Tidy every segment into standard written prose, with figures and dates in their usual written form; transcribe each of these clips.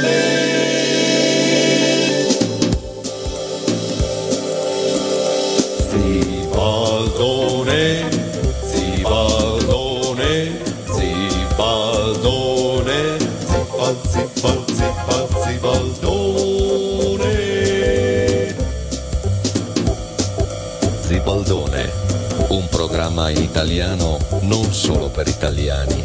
Zibaldone, un programma in italiano non solo per italiani.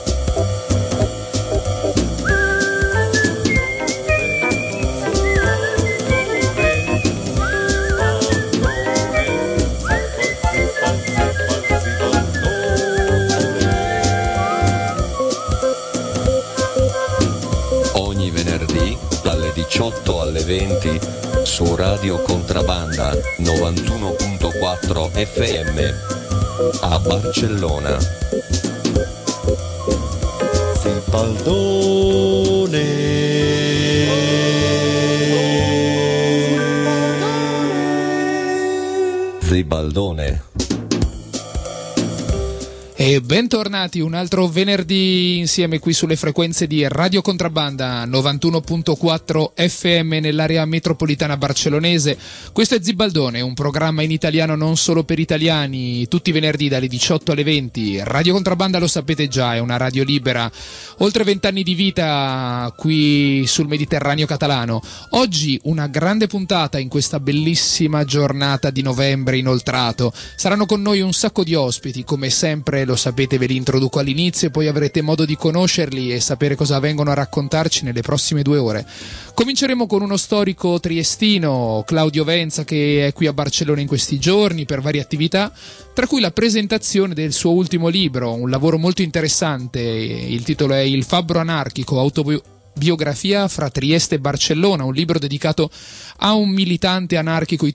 Ogni venerdì dalle 18 alle 20 su Radio Contrabbanda 91.4 FM a Barcellona. Zibaldone. E bentornati un altro venerdì insieme qui sulle frequenze di Radio Contrabbanda 91.4 FM nell'area metropolitana barcellonese. Questo è Zibaldone, un programma in italiano non solo per italiani, tutti i venerdì dalle 18 alle 20. Radio Contrabbanda, lo sapete già, è una radio libera, oltre 20 anni di vita qui sul Mediterraneo catalano. Oggi una grande puntata in questa bellissima giornata di novembre inoltrato. Saranno con noi un sacco di ospiti, come sempre. Lo sapete, ve li introduco all'inizio e poi avrete modo di conoscerli e sapere cosa vengono a raccontarci nelle prossime 2 ore. Cominceremo con uno storico triestino, Claudio Venza, che è qui a Barcellona in questi giorni per varie attività, tra cui la presentazione del suo ultimo libro, un lavoro molto interessante. Il titolo è Il fabbro anarchico, autobiografia fra Trieste e Barcellona, un libro dedicato a un militante anarchico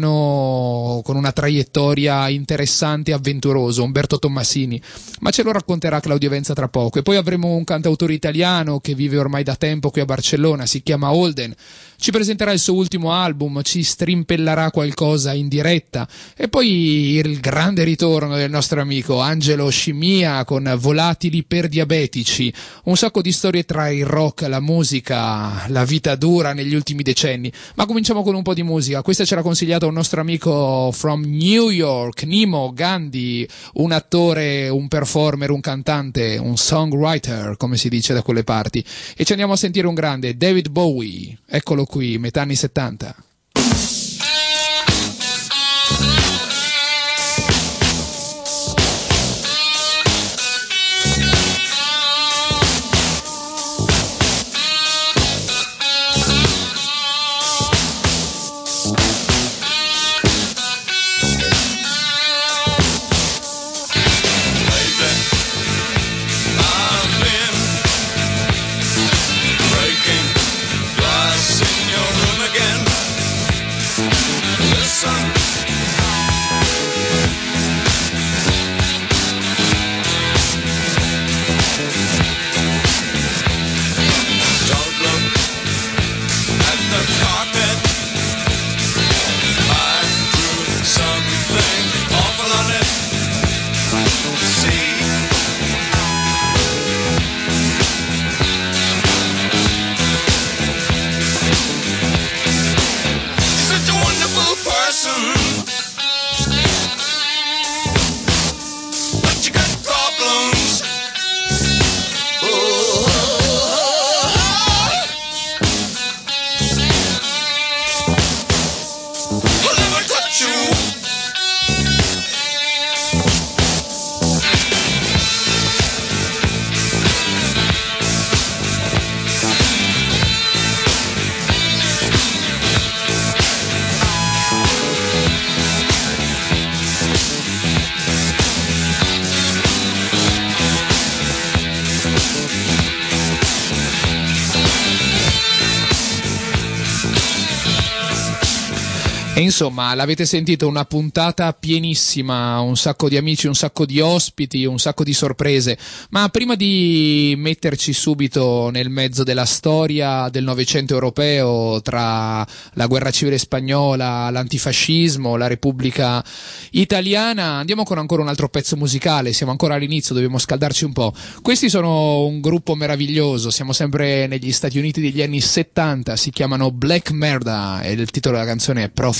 italiano con una traiettoria interessante e avventurosa, Umberto Tommasini, ma ce lo racconterà Claudio Venza tra poco. E poi avremo un cantautore italiano che vive ormai da tempo qui a Barcellona, si chiama Holden, ci presenterà il suo ultimo album, ci strimpellerà qualcosa in diretta, e poi il grande ritorno del nostro amico Angelo Scimmia con Volatili per diabetici, un sacco di storie tra il rock, la musica, la vita dura negli ultimi decenni. Ma cominciamo con un po' di musica. Questa ce l'ha consigliata un nostro amico from New York, Nimo Gandhi, un attore, un performer, un cantante, un songwriter, come si dice da quelle parti. E ci andiamo a sentire un grande, David Bowie. Eccolo qui, metà anni 70. Breaking glass in your room again. E insomma, l'avete sentito, una puntata pienissima, un sacco di amici, un sacco di ospiti, un sacco di sorprese. Ma prima di metterci subito nel mezzo della storia del Novecento europeo, tra la guerra civile spagnola, l'antifascismo, la Repubblica Italiana, andiamo con ancora un altro pezzo musicale. Siamo ancora all'inizio, dobbiamo scaldarci un po'. Questi sono un gruppo meraviglioso, siamo sempre negli Stati Uniti degli anni 70, si chiamano Black Murda e il titolo della canzone è Prophet.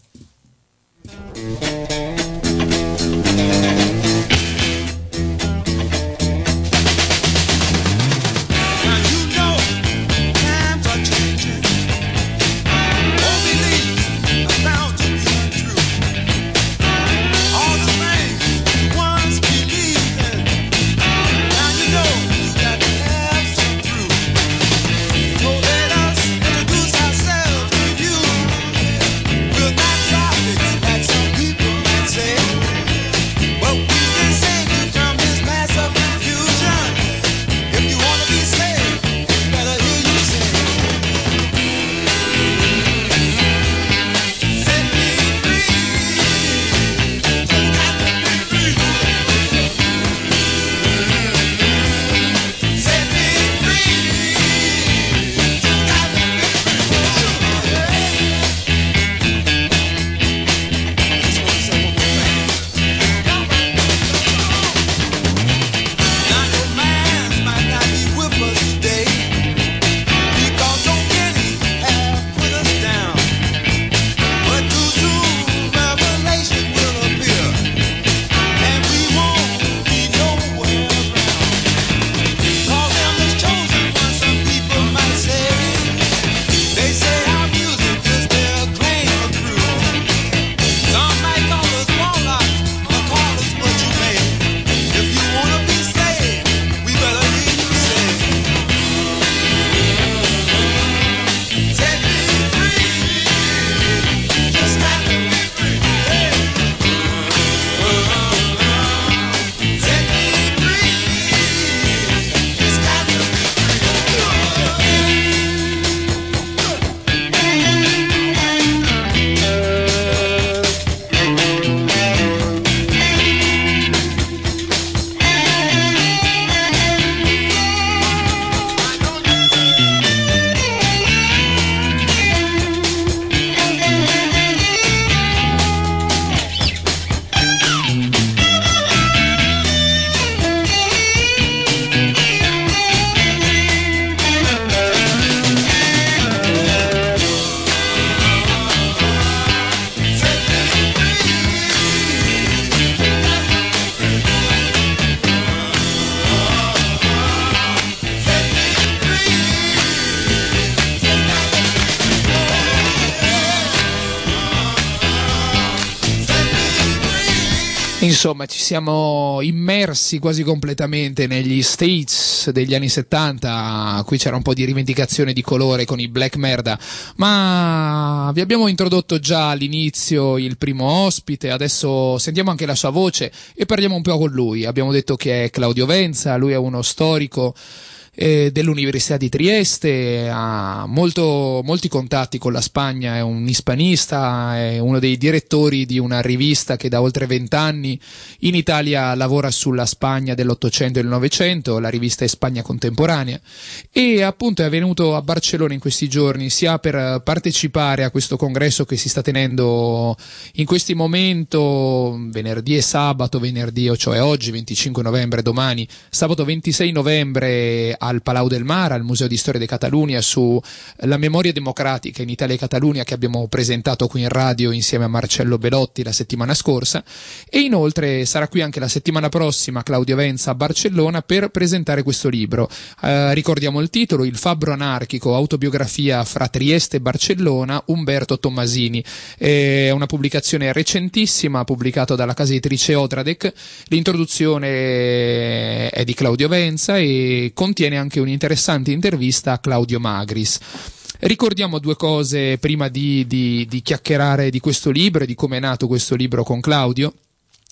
Insomma, ci siamo immersi quasi completamente negli States degli anni 70, qui c'era un po' di rivendicazione di colore con i Black Murda, ma vi abbiamo introdotto già all'inizio il primo ospite, adesso sentiamo anche la sua voce e parliamo un po' con lui. Abbiamo detto che è Claudio Venza, lui è uno storico dell'Università di Trieste, ha molti contatti con la Spagna, è un hispanista, è uno dei direttori di una rivista che da oltre 20 anni in Italia lavora sulla Spagna dell'Ottocento e del Novecento, la rivista è Spagna Contemporanea, e appunto è venuto a Barcellona in questi giorni sia per partecipare a questo congresso che si sta tenendo in questi momenti venerdì e sabato, cioè oggi 25 novembre, domani sabato 26 novembre al Palau del Mar, al Museo di Storia di Catalunya, su la memoria democratica in Italia e Catalunya che abbiamo presentato qui in radio insieme a Marcello Belotti la settimana scorsa, e inoltre sarà qui anche la settimana prossima Claudio Venza a Barcellona per presentare questo libro. Ricordiamo il titolo: Il fabbro anarchico, autobiografia fra Trieste e Barcellona, Umberto Tommasini. È una pubblicazione recentissima, pubblicata dalla casa editrice Otradec. L'introduzione è di Claudio Venza e contiene anche un'interessante intervista a Claudio Magris. Ricordiamo due cose prima di chiacchierare di questo libro e di come è nato questo libro con Claudio.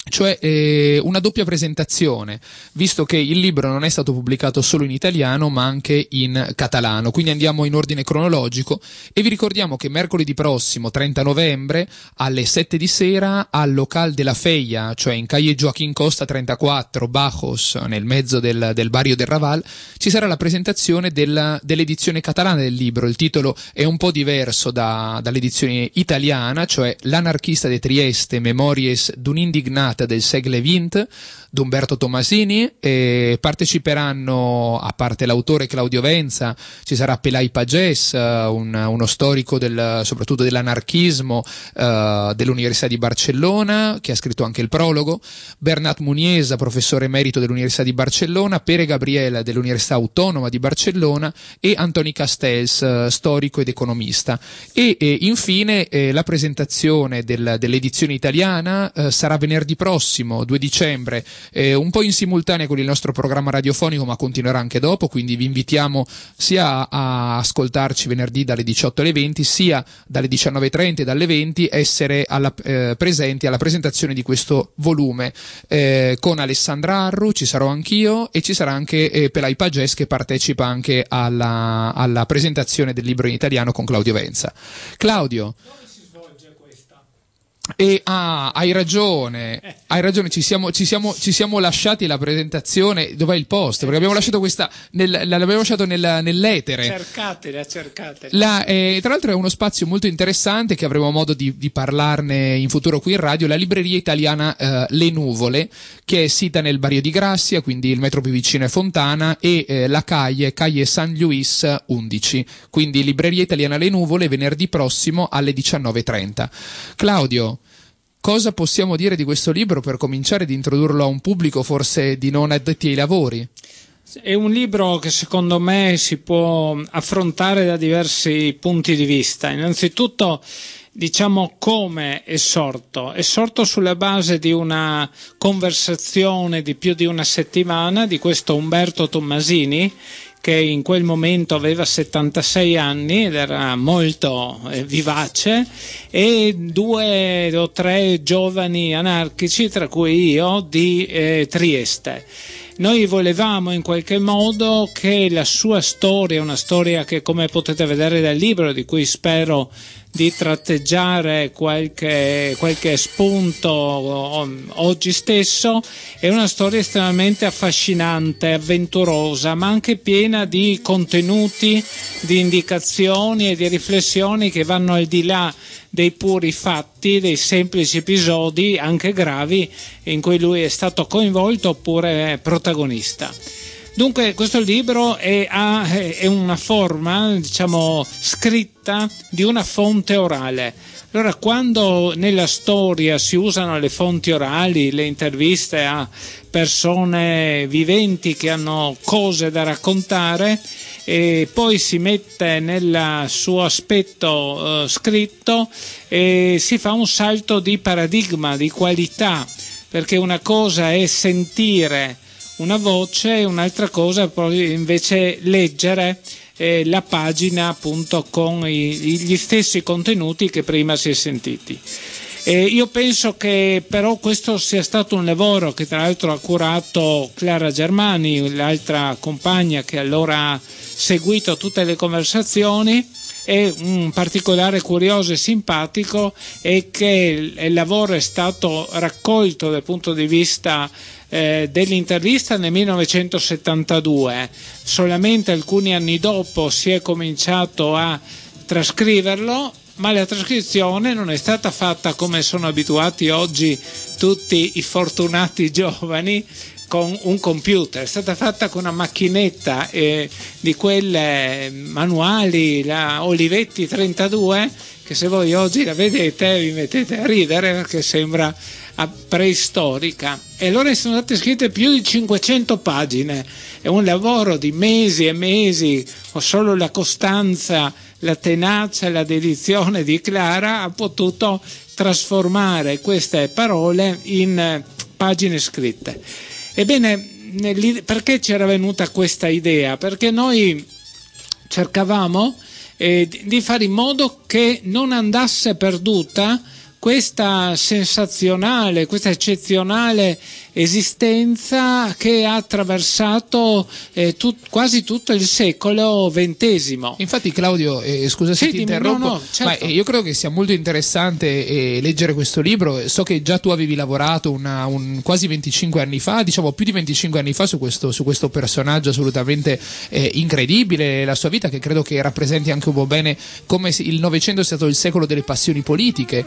cioè una doppia presentazione, visto che il libro non è stato pubblicato solo in italiano ma anche in catalano, quindi andiamo in ordine cronologico e vi ricordiamo che mercoledì prossimo 30 novembre alle 7 di sera al Local de la Feia, cioè in calle Joaquín Costa 34 Bajos, nel mezzo del barrio del Raval, ci sarà la presentazione dell'edizione catalana del libro. Il titolo è un po' diverso dall'edizione italiana, cioè L'anarchista de Trieste, Memories d'un indignat del segle XX d'Umberto Tomasini, e parteciperanno, a parte l'autore Claudio Venza, ci sarà Pelai Pagès, uno storico soprattutto dell'anarchismo dell'Università di Barcellona, che ha scritto anche il prologo, Bernat Muniesa, professore emerito dell'Università di Barcellona, Pere Gabriela dell'Università Autonoma di Barcellona e Antoni Castells, storico ed economista. E infine la presentazione dell'edizione italiana sarà venerdì prossimo, 2 dicembre, un po' in simultanea con il nostro programma radiofonico, ma continuerà anche dopo, quindi vi invitiamo sia a ascoltarci venerdì dalle 18 alle 20, sia dalle 19.30 e dalle 20 essere presenti alla presentazione di questo volume con Alessandra Arru, ci sarò anch'io e ci sarà anche Pelai Pagès, che partecipa anche alla presentazione del libro in italiano con Claudio Venza. Claudio, hai ragione, ci siamo lasciati la presentazione. Dov'è il post? Perché abbiamo lasciato l'abbiamo lasciato nell'etere. Cercatela. Tra l'altro è uno spazio molto interessante, che avremo modo di parlarne in futuro qui in radio, la libreria italiana Le Nuvole, che è sita nel barrio di Grazia, quindi il metro più vicino è Fontana, e la calle San Luis 11, quindi libreria italiana Le Nuvole, venerdì prossimo alle 19.30. Claudio, cosa possiamo dire di questo libro per cominciare ad introdurlo a un pubblico forse di non addetti ai lavori? È un libro che secondo me si può affrontare da diversi punti di vista. Innanzitutto, diciamo, come è sorto. È sorto sulla base di una conversazione di più di una settimana di questo Umberto Tommasini, che in quel momento aveva 76 anni ed era molto vivace, e 2 o 3 giovani anarchici, tra cui io, di Trieste. Noi volevamo in qualche modo che la sua storia, una storia che, come potete vedere dal libro, di cui spero di tratteggiare qualche spunto oggi stesso, è una storia estremamente affascinante, avventurosa, ma anche piena di contenuti, di indicazioni e di riflessioni che vanno al di là dei puri fatti, dei semplici episodi, anche gravi, in cui lui è stato coinvolto oppure protagonista. Dunque questo libro è una forma, diciamo, scritta di una fonte orale. Allora, quando nella storia si usano le fonti orali, le interviste a persone viventi che hanno cose da raccontare, e poi si mette nel suo aspetto scritto, e si fa un salto di paradigma, di qualità, perché una cosa è sentire una voce e un'altra cosa poi invece leggere la pagina, appunto, con gli stessi contenuti che prima si è sentiti. Io penso che però questo sia stato un lavoro che tra l'altro ha curato Clara Germani, l'altra compagna che allora ha seguito tutte le conversazioni. E un particolare curioso e simpatico è che il lavoro è stato raccolto dal punto di vista dell'intervista nel 1972, solamente alcuni anni dopo si è cominciato a trascriverlo, ma la trascrizione non è stata fatta come sono abituati oggi tutti i fortunati giovani, con un computer. È stata fatta con una macchinetta di quelle manuali, la Olivetti 32, che se voi oggi la vedete vi mettete a ridere perché sembra preistorica. E allora sono state scritte più di 500 pagine. È un lavoro di mesi e mesi, o solo la costanza, la tenacia e la dedizione di Clara ha potuto trasformare queste parole in pagine scritte. Ebbene, perché ci era venuta questa idea? Perché noi cercavamo di fare in modo che non andasse perduta questa sensazionale, questa eccezionale esistenza che ha attraversato quasi tutto il secolo XX. Infatti, Claudio, scusa se ti interrompo, no, certo. Ma io credo che sia molto interessante leggere questo libro. So che già tu avevi lavorato quasi 25 anni fa, diciamo più di 25 anni fa, su questo personaggio assolutamente incredibile, la sua vita, che credo che rappresenti anche un po' bene come il Novecento è stato il secolo delle passioni politiche.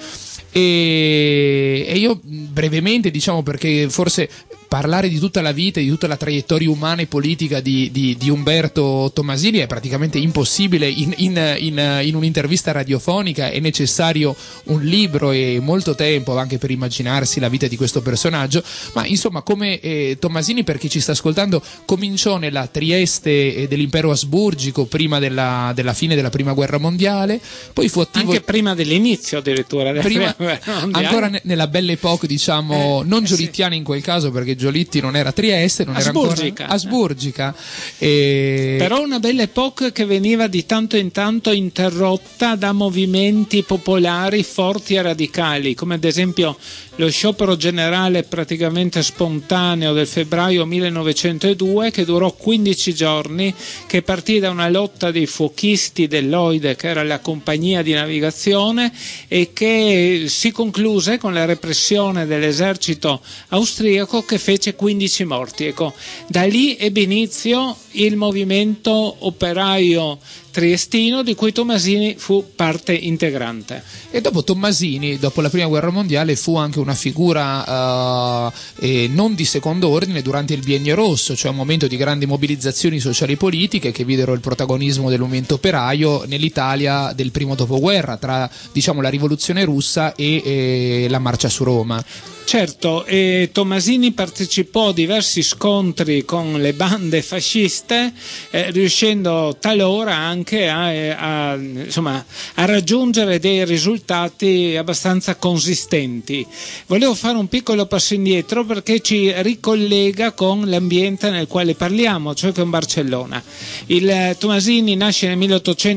E io brevemente, diciamo, perché forse parlare di tutta la vita, di tutta la traiettoria umana e politica di Umberto Tomasini è praticamente impossibile in un'intervista radiofonica. È necessario un libro e molto tempo anche per immaginarsi la vita di questo personaggio, ma insomma, come Tomasini, per chi ci sta ascoltando, cominciò nella Trieste dell'impero asburgico prima della fine della prima guerra mondiale, poi fu attivo anche prima dell'inizio addirittura della prima guerra mondiale, ancora nella Belle Époque, diciamo, non giolittiana in quel caso, perché Giolitti non era Trieste, non Asburgica. Era ancora Asburgica. Però una Belle Époque che veniva di tanto in tanto interrotta da movimenti popolari forti e radicali, come ad esempio lo sciopero generale praticamente spontaneo del febbraio 1902, che durò 15 giorni, che partì da una lotta dei fuochisti dell'Oide, che era la compagnia di navigazione, e che si concluse con la repressione dell'esercito austriaco, che fece 15 morti. Ecco, da lì ebbe inizio il movimento operaio triestino, di cui Tomasini fu parte integrante. E dopo Tomasini, dopo la prima guerra mondiale, fu anche una figura non di secondo ordine durante il Biennio Rosso, cioè un momento di grandi mobilizzazioni sociali e politiche che videro il protagonismo del movimento operaio nell'Italia del primo dopoguerra, tra, diciamo, la rivoluzione russa e la marcia su Roma. Certo, Tomasini partecipò a diversi scontri con le bande fasciste, riuscendo talora anche a raggiungere dei risultati abbastanza consistenti. Volevo fare un piccolo passo indietro perché ci ricollega con l'ambiente nel quale parliamo, cioè con Barcellona. Il Tomasini nasce nel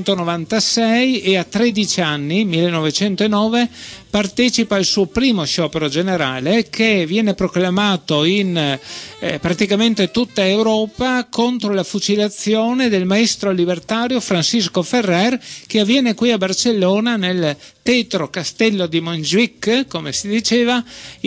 1896 e a 13 anni, 1909, partecipa al suo primo sciopero generale, che viene proclamato in praticamente tutta Europa contro la fucilazione del maestro libertario Francisco Ferrer, che avviene qui a Barcellona nel tetro castello di Montjuïc, come si diceva,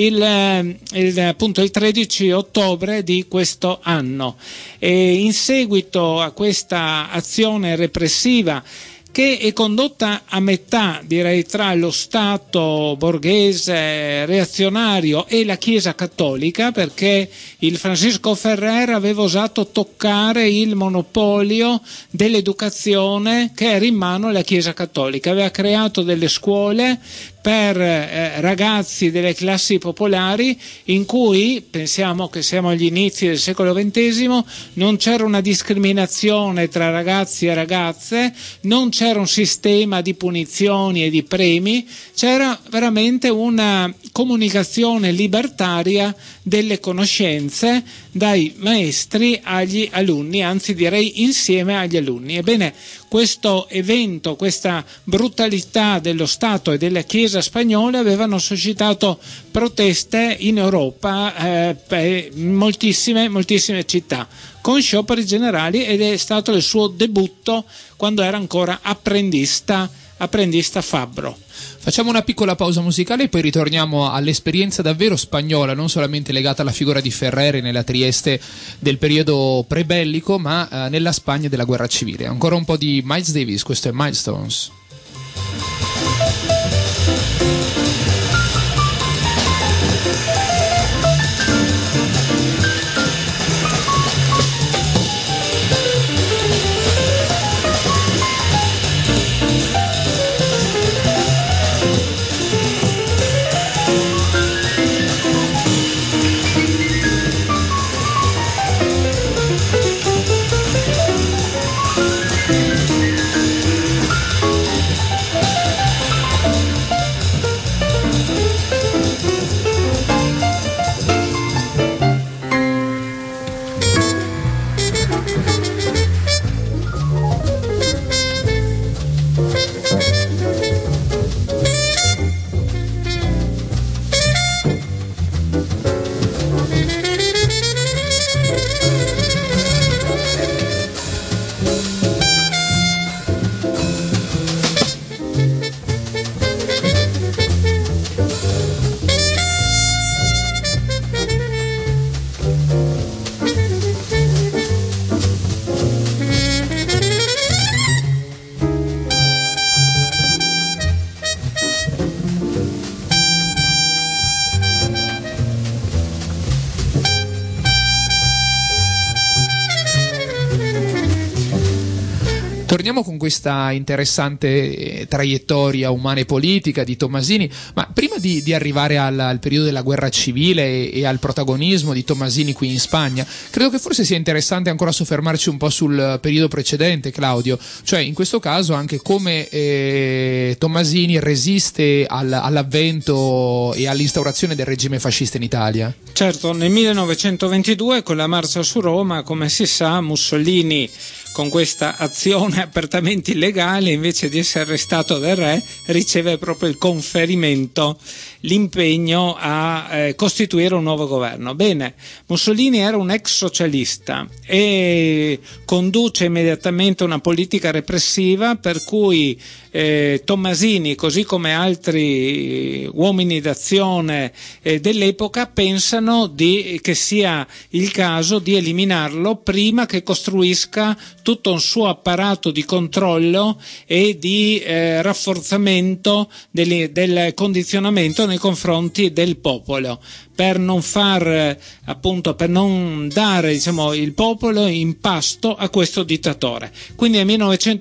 il 13 ottobre di questo anno. E in seguito a questa azione repressiva, che è condotta a metà, direi, tra lo Stato borghese reazionario e la Chiesa cattolica, perché il Francisco Ferrer aveva osato toccare il monopolio dell'educazione che era in mano alla Chiesa cattolica. Aveva creato delle scuole per ragazzi delle classi popolari, in cui, pensiamo che siamo agli inizi del secolo XX, non c'era una discriminazione tra ragazzi e ragazze, non c'era un sistema di punizioni e di premi, c'era veramente una comunicazione libertaria delle conoscenze dai maestri agli alunni, anzi direi insieme agli alunni. Ebbene, questo evento, questa brutalità dello Stato e della Chiesa spagnola avevano suscitato proteste in Europa, in moltissime città, con scioperi generali, ed è stato il suo debutto quando era ancora apprendista fabbro. Facciamo una piccola pausa musicale e poi ritorniamo all'esperienza davvero spagnola, non solamente legata alla figura di Ferrer nella Trieste del periodo prebellico, ma nella Spagna della guerra civile. Ancora un po' di Miles Davis, questo è Milestones. Torniamo con questa interessante traiettoria umana e politica di Tommasini, ma prima di arrivare al periodo della guerra civile e al protagonismo di Tommasini qui in Spagna, credo che forse sia interessante ancora soffermarci un po' sul periodo precedente, Claudio, cioè in questo caso anche come Tommasini resiste all'avvento e all'instaurazione del regime fascista in Italia. Certo, nel 1922 con la marcia su Roma, come si sa, Mussolini, con questa azione apertamente illegale, invece di essere arrestato dal re, riceve proprio il conferimento, l'impegno a costituire un nuovo governo. Bene, Mussolini era un ex socialista e conduce immediatamente una politica repressiva per cui Tommasini, così come altri uomini d'azione dell'epoca, pensano che sia il caso di eliminarlo prima che costruisca tutto un suo apparato di controllo e di rafforzamento del condizionamento nei confronti del popolo, per non dare, diciamo, il popolo in pasto a questo dittatore. Quindi nel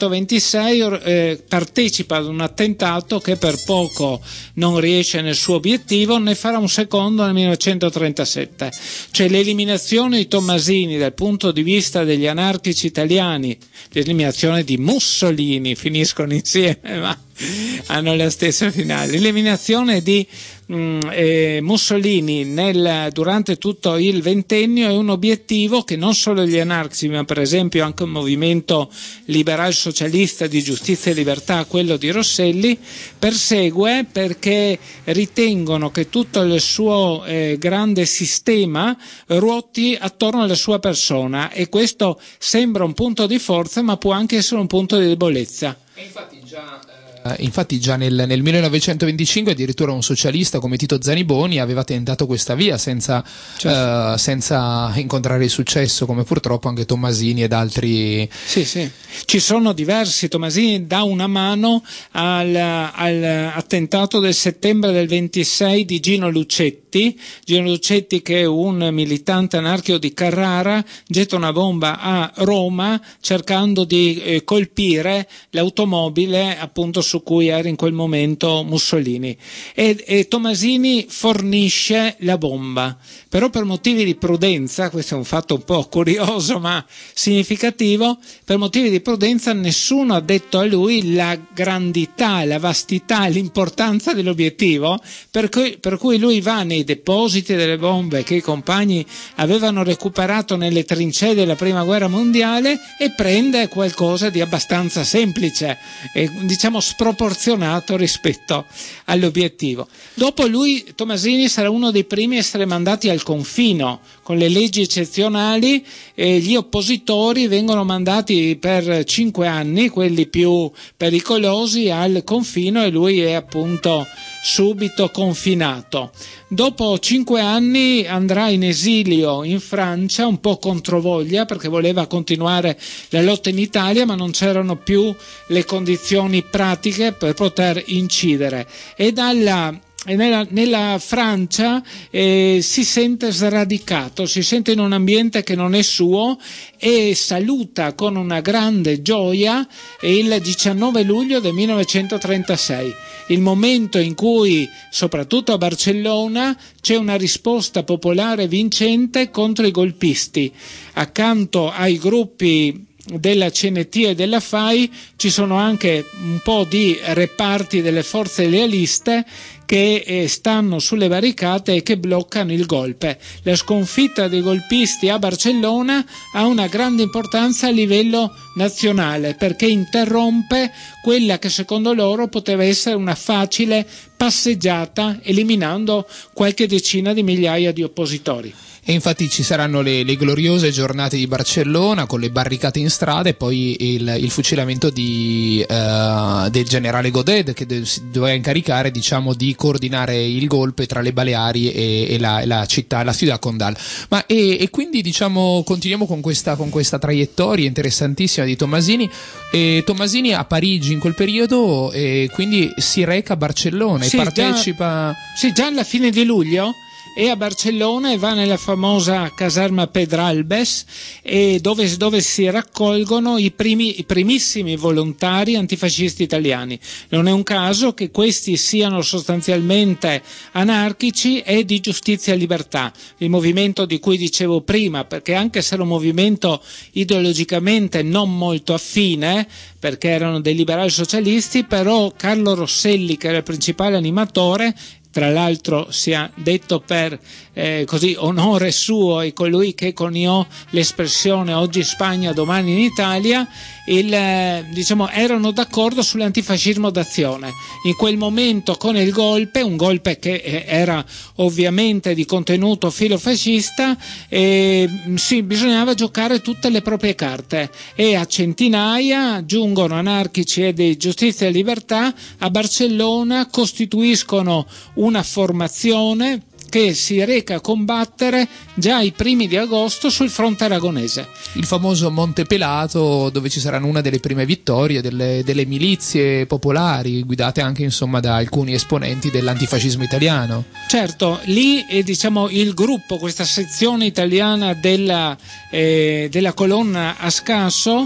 1926 partecipa ad un attentato che per poco non riesce nel suo obiettivo, ne farà un secondo nel 1937, cioè l'eliminazione di Tommasini dal punto di vista degli anarchici italiani, l'eliminazione di Mussolini, finiscono insieme ma hanno la stessa finale, l'eliminazione di Mussolini durante tutto il ventennio è un obiettivo che non solo gli anarchici, ma per esempio anche un movimento liberal socialista di giustizia e libertà, quello di Rosselli, persegue, perché ritengono che tutto il suo grande sistema ruoti attorno alla sua persona, e questo sembra un punto di forza ma può anche essere un punto di debolezza. E infatti già nel 1925 addirittura un socialista come Tito Zaniboni aveva tentato questa via senza incontrare il successo, come purtroppo anche Tommasini ed altri. Sì, ci sono diversi. Tommasini dà una mano all'attentato del settembre del 26 di Gino Lucetti, che è un militante anarchico di Carrara, getta una bomba a Roma cercando di colpire l'automobile appunto su cui era in quel momento Mussolini, e Tommasini fornisce la bomba, però per motivi di prudenza, questo è un fatto un po' curioso ma significativo, per motivi di prudenza nessuno ha detto a lui la grandità, la vastità, l'importanza dell'obiettivo, per cui lui va nei depositi delle bombe che i compagni avevano recuperato nelle trincee della prima guerra mondiale e prende qualcosa di abbastanza semplice e diciamo sproporzionato rispetto all'obiettivo. Dopo lui, Tommasini, sarà uno dei primi a essere mandati al confino con le leggi eccezionali, e gli oppositori vengono mandati per 5 anni, quelli più pericolosi, al confino, e lui è appunto subito confinato. Dopo 5 anni andrà in esilio in Francia, un po' controvoglia, perché voleva continuare la lotta in Italia, ma non c'erano più le condizioni pratiche per poter incidere, e nella Francia si sente sradicato, si sente in un ambiente che non è suo, e saluta con una grande gioia il 19 luglio del 1936, il momento in cui soprattutto a Barcellona c'è una risposta popolare vincente contro i golpisti. Accanto ai gruppi della CNT e della FAI ci sono anche un po' di reparti delle forze lealiste che stanno sulle barricate e che bloccano il golpe. La sconfitta dei golpisti a Barcellona ha una grande importanza a livello nazionale, perché interrompe quella che secondo loro poteva essere una facile passeggiata, eliminando qualche decina di migliaia di oppositori. E infatti ci saranno le gloriose giornate di Barcellona con le barricate in strada, e poi il fucilamento del generale Godet, che doveva incaricare, diciamo, di coordinare il golpe tra le Baleari e la città, la Ciudad Condal. Ma e quindi, diciamo, continuiamo con questa traiettoria interessantissima di Tommasini. Tommasini a Parigi in quel periodo, e quindi si reca a Barcellona e partecipa. Già alla fine di luglio è a Barcellona e va nella famosa caserma Pedralbes, e dove si raccolgono i primissimi volontari antifascisti italiani. Non è un caso che questi siano sostanzialmente anarchici e di Giustizia e Libertà, il movimento di cui dicevo prima, perché anche se era un movimento ideologicamente non molto affine, perché erano dei liberali socialisti, però Carlo Rosselli, che era il principale animatore, tra l'altro sia detto per così onore suo, e colui che coniò l'espressione oggi Spagna, domani in Italia, erano d'accordo sull'antifascismo d'azione. In quel momento, con il golpe, un golpe che era ovviamente di contenuto filofascista, bisognava giocare tutte le proprie carte, e a centinaia giungono anarchici e di Giustizia e Libertà a Barcellona, costituiscono una formazione che si reca a combattere già ai primi di agosto sul fronte aragonese. Il famoso Monte Pelato, dove ci saranno una delle prime vittorie delle milizie popolari, guidate anche insomma da alcuni esponenti dell'antifascismo italiano. Certo, lì il gruppo, questa sezione italiana della colonna Ascaso,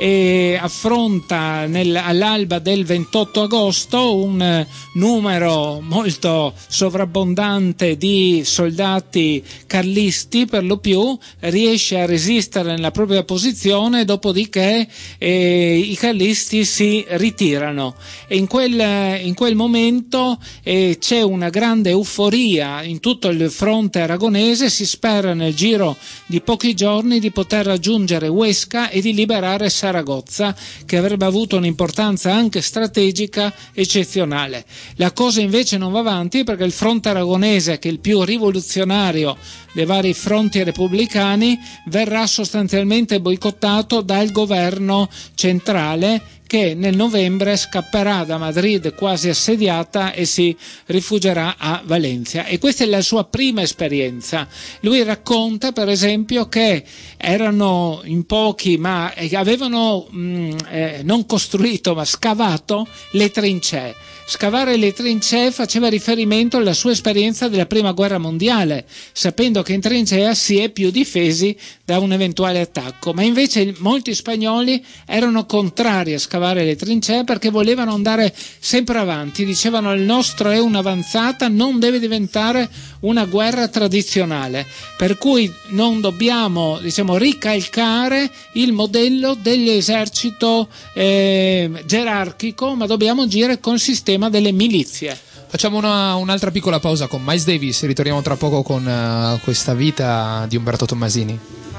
affronta all'alba del 28 agosto un numero molto sovrabbondante di soldati carlisti, per lo più, riesce a resistere nella propria posizione, dopodiché i carlisti si ritirano, e in quel momento c'è una grande euforia in tutto il fronte aragonese. Si spera nel giro di pochi giorni di poter raggiungere Huesca e di liberare Saragozza, che avrebbe avuto un'importanza anche strategica eccezionale. La cosa invece non va avanti, perché il fronte aragonese, che è il più rivoluzionario dei vari fronti repubblicani, verrà sostanzialmente boicottato dal governo centrale, che nel novembre scapperà da Madrid quasi assediata e si rifugierà a Valencia. E questa è la sua prima esperienza. Lui racconta, per esempio, che erano in pochi, ma avevano non costruito ma scavato le trincee. Scavare le trincee faceva riferimento alla sua esperienza della prima guerra mondiale, sapendo che in trincea si è più difesi da un eventuale attacco, ma invece molti spagnoli erano contrari a scavare le trincee perché volevano andare sempre avanti. Dicevano: il nostro è un'avanzata, non deve diventare una guerra tradizionale, per cui non dobbiamo ricalcare il modello dell'esercito gerarchico, ma dobbiamo agire col sistema delle milizie. Facciamo un'altra piccola pausa con Miles Davis e ritorniamo tra poco con questa vita di Umberto Tommasini.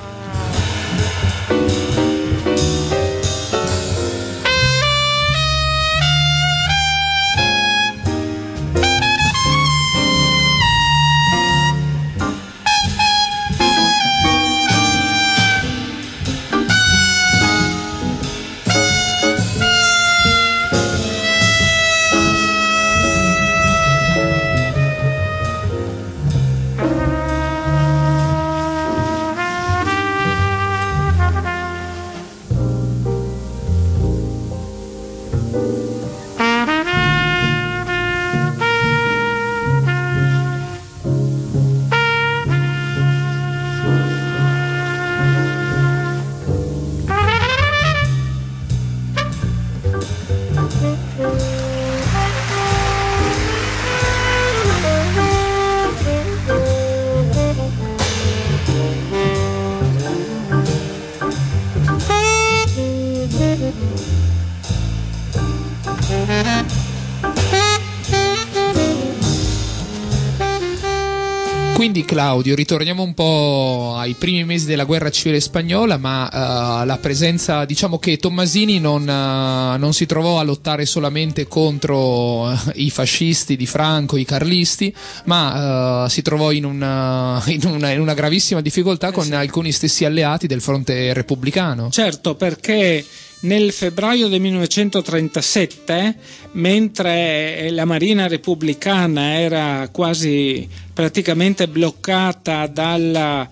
Quindi Claudio, ritorniamo un po' ai primi mesi della guerra civile spagnola, ma la presenza, diciamo che Tommasini non si trovò a lottare solamente contro i fascisti di Franco, i carlisti, ma si trovò in una gravissima difficoltà con alcuni stessi alleati del fronte repubblicano. Certo, perché nel febbraio del 1937, mentre la Marina repubblicana era quasi praticamente bloccata dalla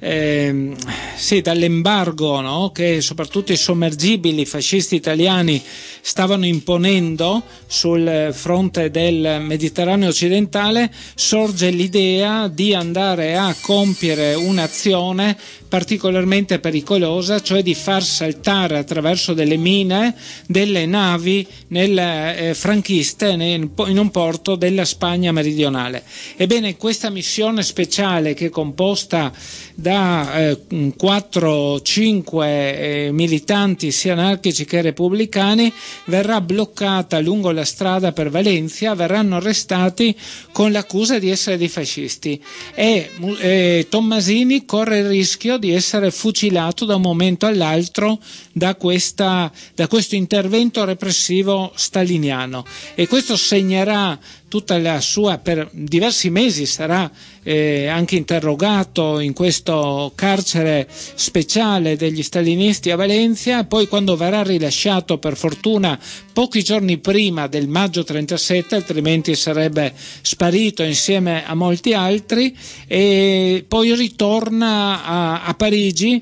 dall'embargo, no? Che soprattutto i sommergibili fascisti italiani stavano imponendo sul fronte del Mediterraneo occidentale, sorge l'idea di andare a compiere un'azione particolarmente pericolosa, cioè di far saltare attraverso delle mine delle navi franchiste in un porto della Spagna meridionale. Ebbene, questa missione speciale, che è composta da 4-5 militanti sia anarchici che repubblicani, verrà bloccata lungo la strada per Valencia, verranno arrestati con l'accusa di essere dei fascisti e Tommasini corre il rischio di essere fucilato da un momento all'altro da questo intervento repressivo staliniano, e questo segnerà tutta la sua, per diversi mesi sarà anche interrogato in questo carcere speciale degli stalinisti a Valencia, poi quando verrà rilasciato, per fortuna pochi giorni prima del maggio 37, altrimenti sarebbe sparito insieme a molti altri, e poi ritorna a Parigi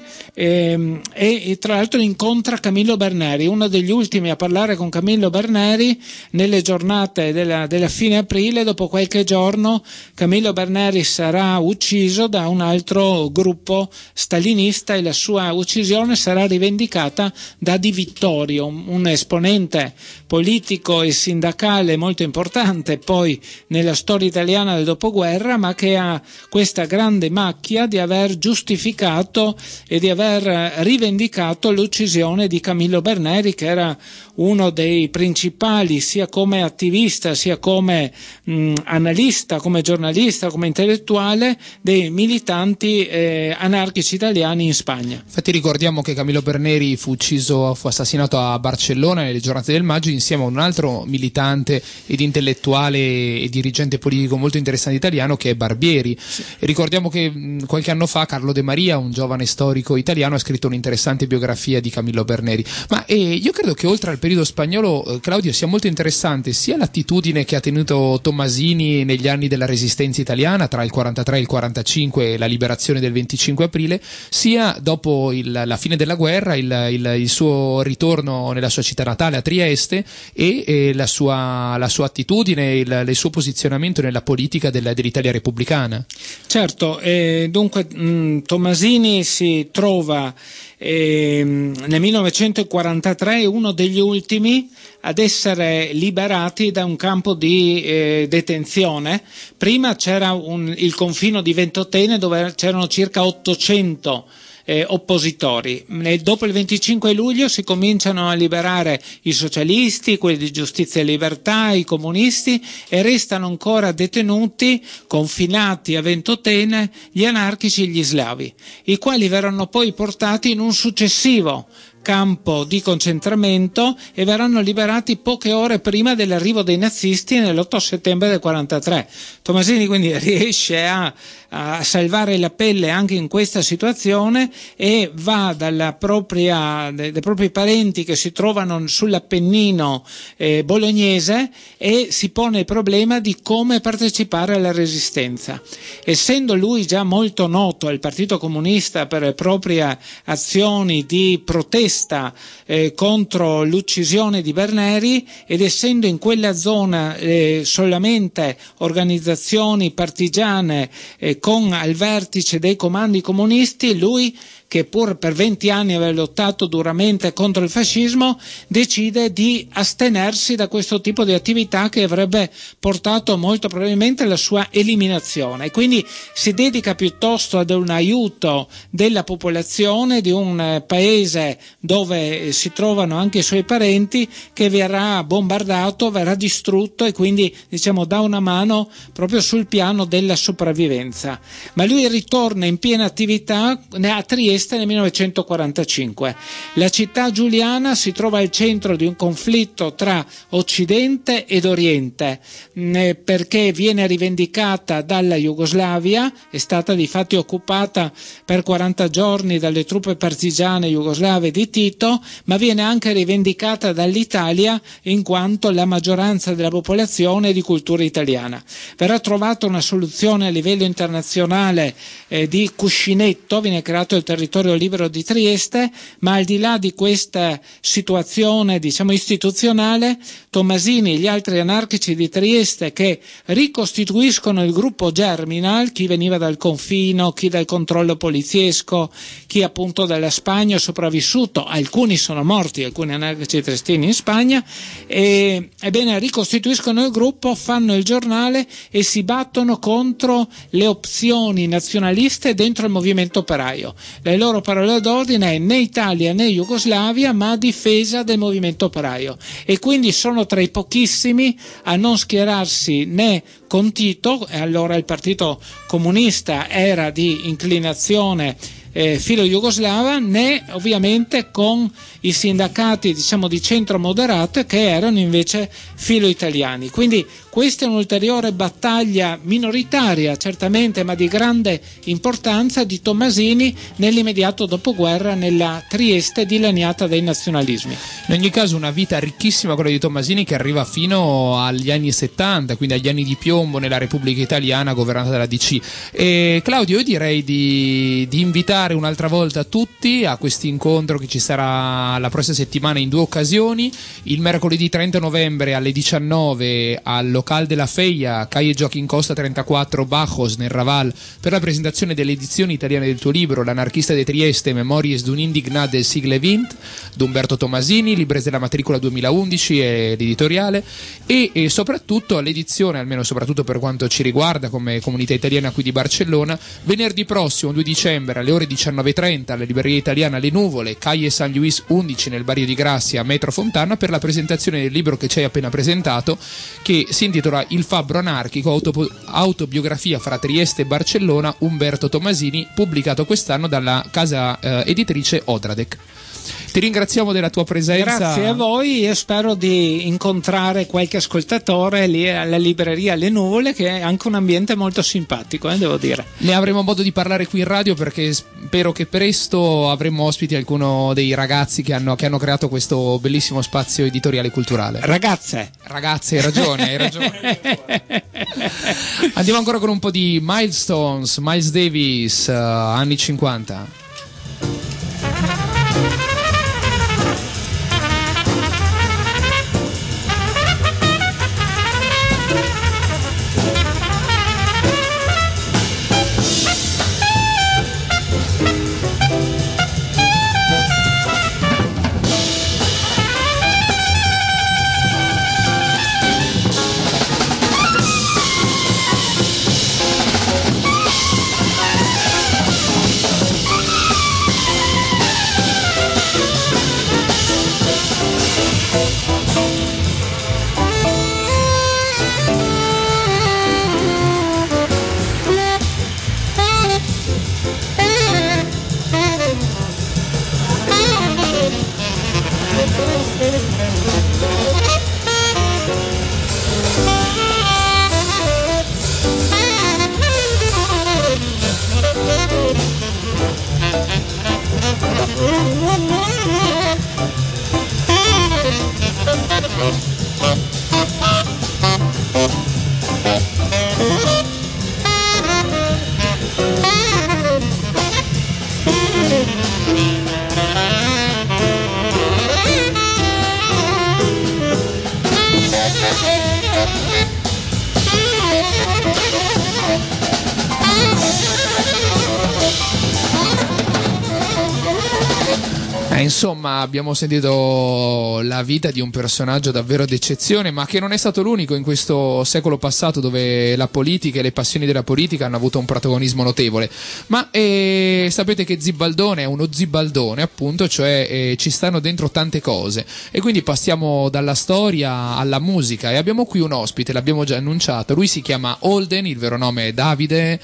e tra l'altro incontra Camillo Berneri, uno degli ultimi a parlare con Camillo Berneri nelle giornate della fine aprile. Dopo qualche giorno Camillo Berneri sarà ucciso da un altro gruppo stalinista e la sua uccisione sarà rivendicata da Di Vittorio, un esponente politico e sindacale molto importante poi nella storia italiana del dopoguerra, ma che ha questa grande macchia di aver giustificato e di aver rivendicato l'uccisione di Camillo Berneri, che era uno dei principali, sia come attivista sia come analista, come giornalista, come intellettuale, dei militanti anarchici italiani in Spagna. Infatti ricordiamo che Camillo Berneri fu assassinato a Barcellona nelle giornate del maggio insieme a un altro militante ed intellettuale e dirigente politico molto interessante italiano, che è Barbieri. Sì. Ricordiamo che qualche anno fa Carlo De Maria, un giovane storico italiano, ha scritto un'interessante biografia di Camillo Berneri. Ma io credo che oltre al periodo spagnolo, Claudio, sia molto interessante sia l'attitudine che ha tenuto Tommasini negli anni della resistenza italiana tra il 43 e il 45 e la liberazione del 25 aprile, sia dopo la fine della guerra il suo ritorno nella sua città natale a Trieste e la sua attitudine, il suo posizionamento nella politica dell'Italia repubblicana. Certo, dunque Tommasini si trova nel 1943 uno degli ultimi ad essere liberati da un campo di detenzione. Prima c'era il confino di Ventotene, dove c'erano circa 800 oppositori. Dopo il 25 luglio si cominciano a liberare i socialisti, quelli di Giustizia e Libertà, i comunisti, e restano ancora detenuti, confinati a Ventotene, gli anarchici e gli slavi, i quali verranno poi portati in un successivo campo di concentramento e verranno liberati poche ore prima dell'arrivo dei nazisti nell'8 settembre del 43. Tommasini quindi riesce a salvare la pelle anche in questa situazione e va dai propri parenti che si trovano sull'Appennino bolognese e si pone il problema di come partecipare alla resistenza. Essendo lui già molto noto al Partito Comunista per le proprie azioni di protesta contro l'uccisione di Berneri, ed essendo in quella zona solamente organizzazioni partigiane con al vertice dei comandi comunisti, lui, che pur per 20 anni aveva lottato duramente contro il fascismo, decide di astenersi da questo tipo di attività che avrebbe portato molto probabilmente alla sua eliminazione, e quindi si dedica piuttosto ad un aiuto della popolazione di un paese dove si trovano anche i suoi parenti, che verrà bombardato, verrà distrutto, e quindi dà una mano proprio sul piano della sopravvivenza. Ma lui ritorna in piena attività a Trieste Trieste nel 1945. La città giuliana si trova al centro di un conflitto tra Occidente ed Oriente, perché viene rivendicata dalla Jugoslavia, è stata di fatti occupata per 40 giorni dalle truppe partigiane jugoslave di Tito, ma viene anche rivendicata dall'Italia in quanto la maggioranza della popolazione è di cultura italiana. Verrà trovata una soluzione a livello internazionale di cuscinetto, viene creato il territorio libero di Trieste, ma al di là di questa situazione istituzionale, Tommasini e gli altri anarchici di Trieste che ricostituiscono il gruppo Germinal, chi veniva dal confino, chi dal controllo poliziesco, chi appunto dalla Spagna, sopravvissuto, alcuni sono morti, alcuni anarchici triestini in Spagna, e ebbene ricostituiscono il gruppo, fanno il giornale e si battono contro le opzioni nazionaliste dentro il movimento operaio. La loro parola d'ordine è né Italia né Jugoslavia, ma difesa del movimento operaio, e quindi sono tra i pochissimi a non schierarsi né con Tito, e allora il partito comunista era di inclinazione filo jugoslava, né ovviamente con i sindacati di centro moderato che erano invece filo italiani. Quindi questa è un'ulteriore battaglia minoritaria certamente, ma di grande importanza, di Tommasini nell'immediato dopoguerra nella Trieste dilaniata dai nazionalismi. In ogni caso una vita ricchissima quella di Tommasini, che arriva fino agli anni 70, quindi agli anni di piombo nella Repubblica Italiana governata dalla DC. Claudio, io direi di invitare un'altra volta tutti a questo incontro che ci sarà la prossima settimana in due occasioni: il mercoledì 30 novembre alle 19 al Local de la Feia, Calle Joaquín Costa 34 Bajos nel Raval, per la presentazione delle edizioni italiane del tuo libro L'anarchista de Trieste, Memories d'un indignat del sigle XX, d'Umberto Tommasini, Libres della matricola 2011 e l'editoriale, e soprattutto all'edizione, almeno soprattutto per quanto ci riguarda come comunità italiana qui di Barcellona, venerdì prossimo 2 dicembre alle ore 19:30 alla libreria italiana Le Nuvole, Calle San Luis 11 nel Barrio di Grazia, Metro Fontana, per la presentazione del libro che ci hai appena presentato, che si intitola Il fabbro anarchico, autobiografia fra Trieste e Barcellona, Umberto Tommasini, pubblicato quest'anno dalla casa editrice Odradek. Ti ringraziamo della tua presenza. Grazie a voi, e spero di incontrare qualche ascoltatore lì alla libreria Le Nuvole, che è anche un ambiente molto simpatico, devo dire. Ne avremo modo di parlare qui in radio, perché spero che presto avremo ospiti alcuno dei ragazzi che hanno creato questo bellissimo spazio editoriale e culturale. Ragazze, hai ragione. Andiamo ancora con un po' di Milestones, Miles Davis, anni 50. Insomma, abbiamo sentito la vita di un personaggio davvero d'eccezione, ma che non è stato l'unico in questo secolo passato, dove la politica e le passioni della politica hanno avuto un protagonismo notevole. Ma sapete che Zibaldone è uno zibaldone, appunto, cioè ci stanno dentro tante cose, e quindi passiamo dalla storia alla musica, e abbiamo qui un ospite, l'abbiamo già annunciato. Lui si chiama Holden, il vero nome è Davide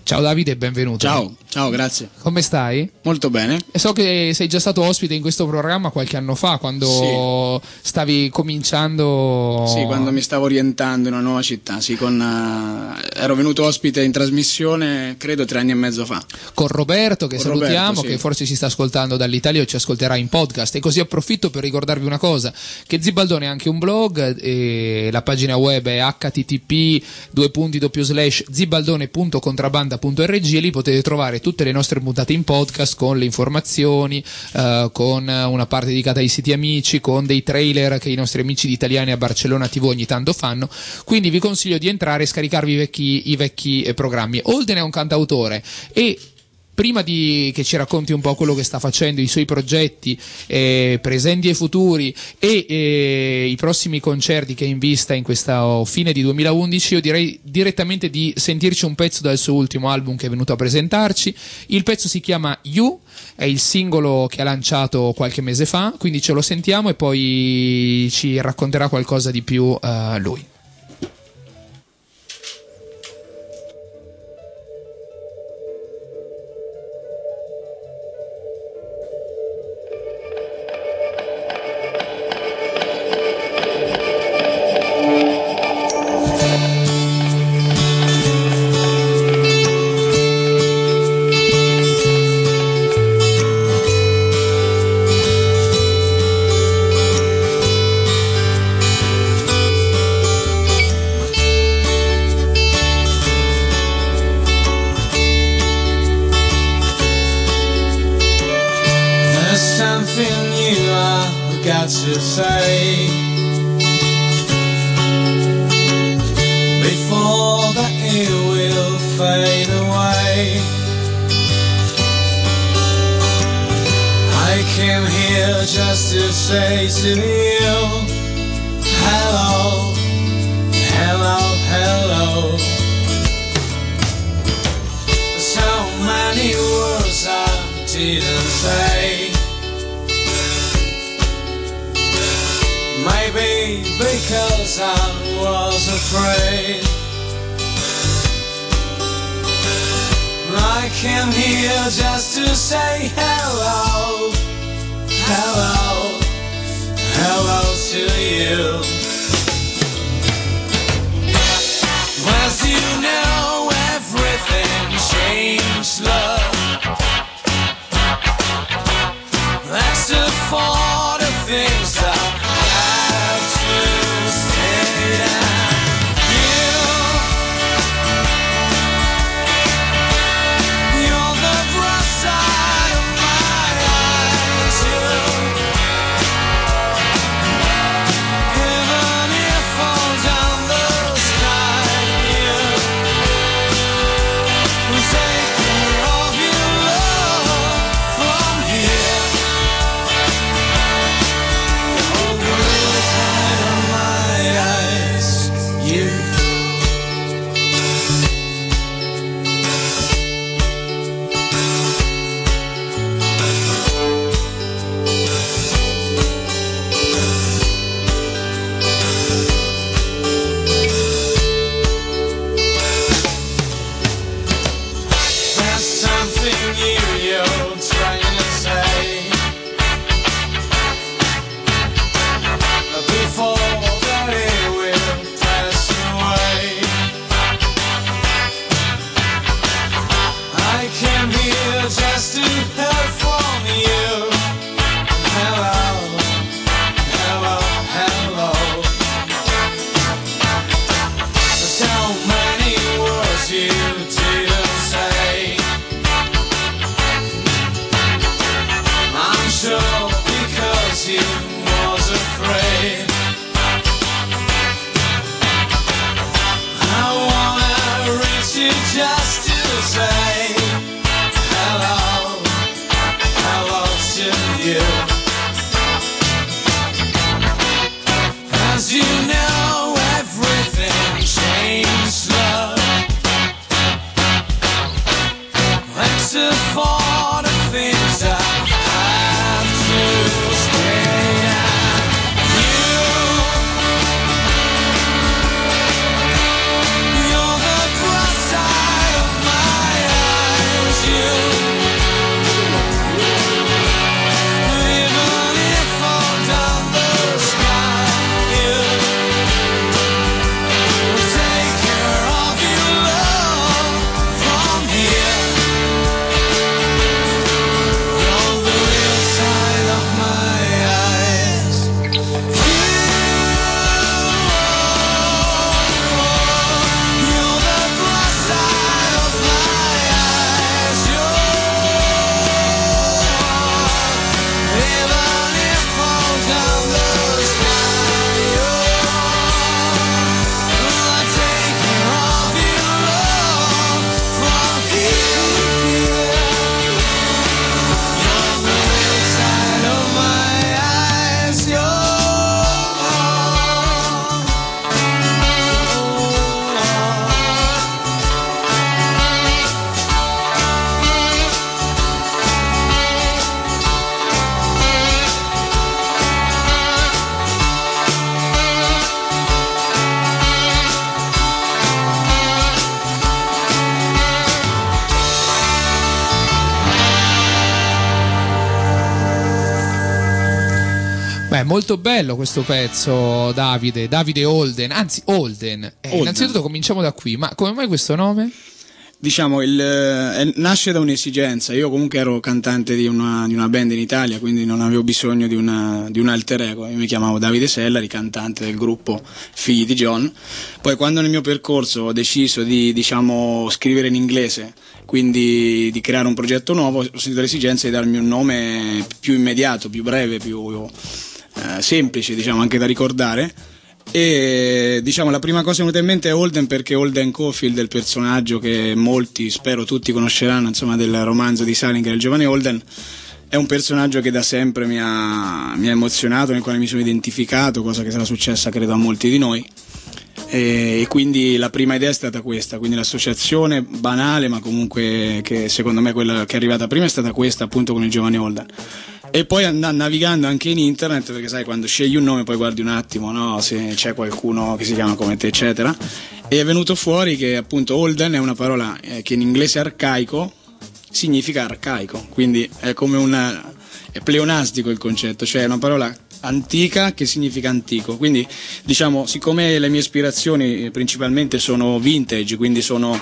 Ciao Davide, benvenuto. Ciao, grazie. Come stai? Molto bene. E so che sei già stato ospite in questo programma qualche anno fa, quando stavi cominciando. Sì, quando mi stavo orientando in una nuova città. Sì, ero venuto ospite in trasmissione, credo 3 anni e mezzo fa. Con Roberto, che salutiamo, Roberto, sì. Che forse ci sta ascoltando dall'Italia o ci ascolterà in podcast. E così approfitto per ricordarvi una cosa, che Zibaldone ha anche un blog, e la pagina web è http://zibaldone.contrabbanda.rg, e lì potete trovare tutte le nostre puntate in podcast con le informazioni, con una parte dedicata ai siti amici, con dei trailer che i nostri amici di Italiani a Barcellona TV ogni tanto fanno. Quindi vi consiglio di entrare e scaricarvi i vecchi programmi. Holden è un cantautore, e prima che ci racconti un po' quello che sta facendo, i suoi progetti presenti e futuri, e i prossimi concerti che è in vista in questa fine di 2011, io direi direttamente di sentirci un pezzo dal suo ultimo album che è venuto a presentarci. Il pezzo si chiama You, è il singolo che ha lanciato qualche mese fa, quindi ce lo sentiamo e poi ci racconterà qualcosa di più lui. To say before the air will fade away, I came here just to say to you, hello, hello, hello. So many words I didn't say, maybe because I was afraid. I came here just to say hello, hello, hello to you. As you know, everything changed, love. That's the for the things that Heaven molto bello questo pezzo, Davide Holden, anzi Holden. Innanzitutto cominciamo da qui, ma come mai questo nome? Diciamo, nasce da un'esigenza. Io comunque ero cantante di una band in Italia, quindi non avevo bisogno di un alter ego. Io mi chiamavo Davide Sellari, cantante del gruppo Figli di John. Poi quando nel mio percorso ho deciso di, diciamo, scrivere in inglese, quindi di creare un progetto nuovo, ho sentito l'esigenza di darmi un nome più immediato, più breve, più semplice, diciamo, anche da ricordare. E diciamo la prima cosa che mi è venuta in mente è Holden, perché Holden Caulfield è il personaggio che molti, spero tutti, conosceranno, insomma, del romanzo di Salinger, il giovane Holden. È un personaggio che da sempre mi ha emozionato, nel quale mi sono identificato, cosa che sarà successa credo a molti di noi, e quindi la prima idea è stata questa, quindi l'associazione banale ma comunque che secondo me quella che è arrivata prima è stata questa, appunto, con il giovane Holden. E poi navigando anche in internet, perché sai, quando scegli un nome poi guardi un attimo, no, se c'è qualcuno che si chiama come te, eccetera, e è venuto fuori che appunto Holden è una parola che in inglese arcaico significa arcaico, quindi è come è pleonastico il concetto, cioè è una parola antica che significa antico, quindi diciamo, siccome le mie ispirazioni principalmente sono vintage, quindi sono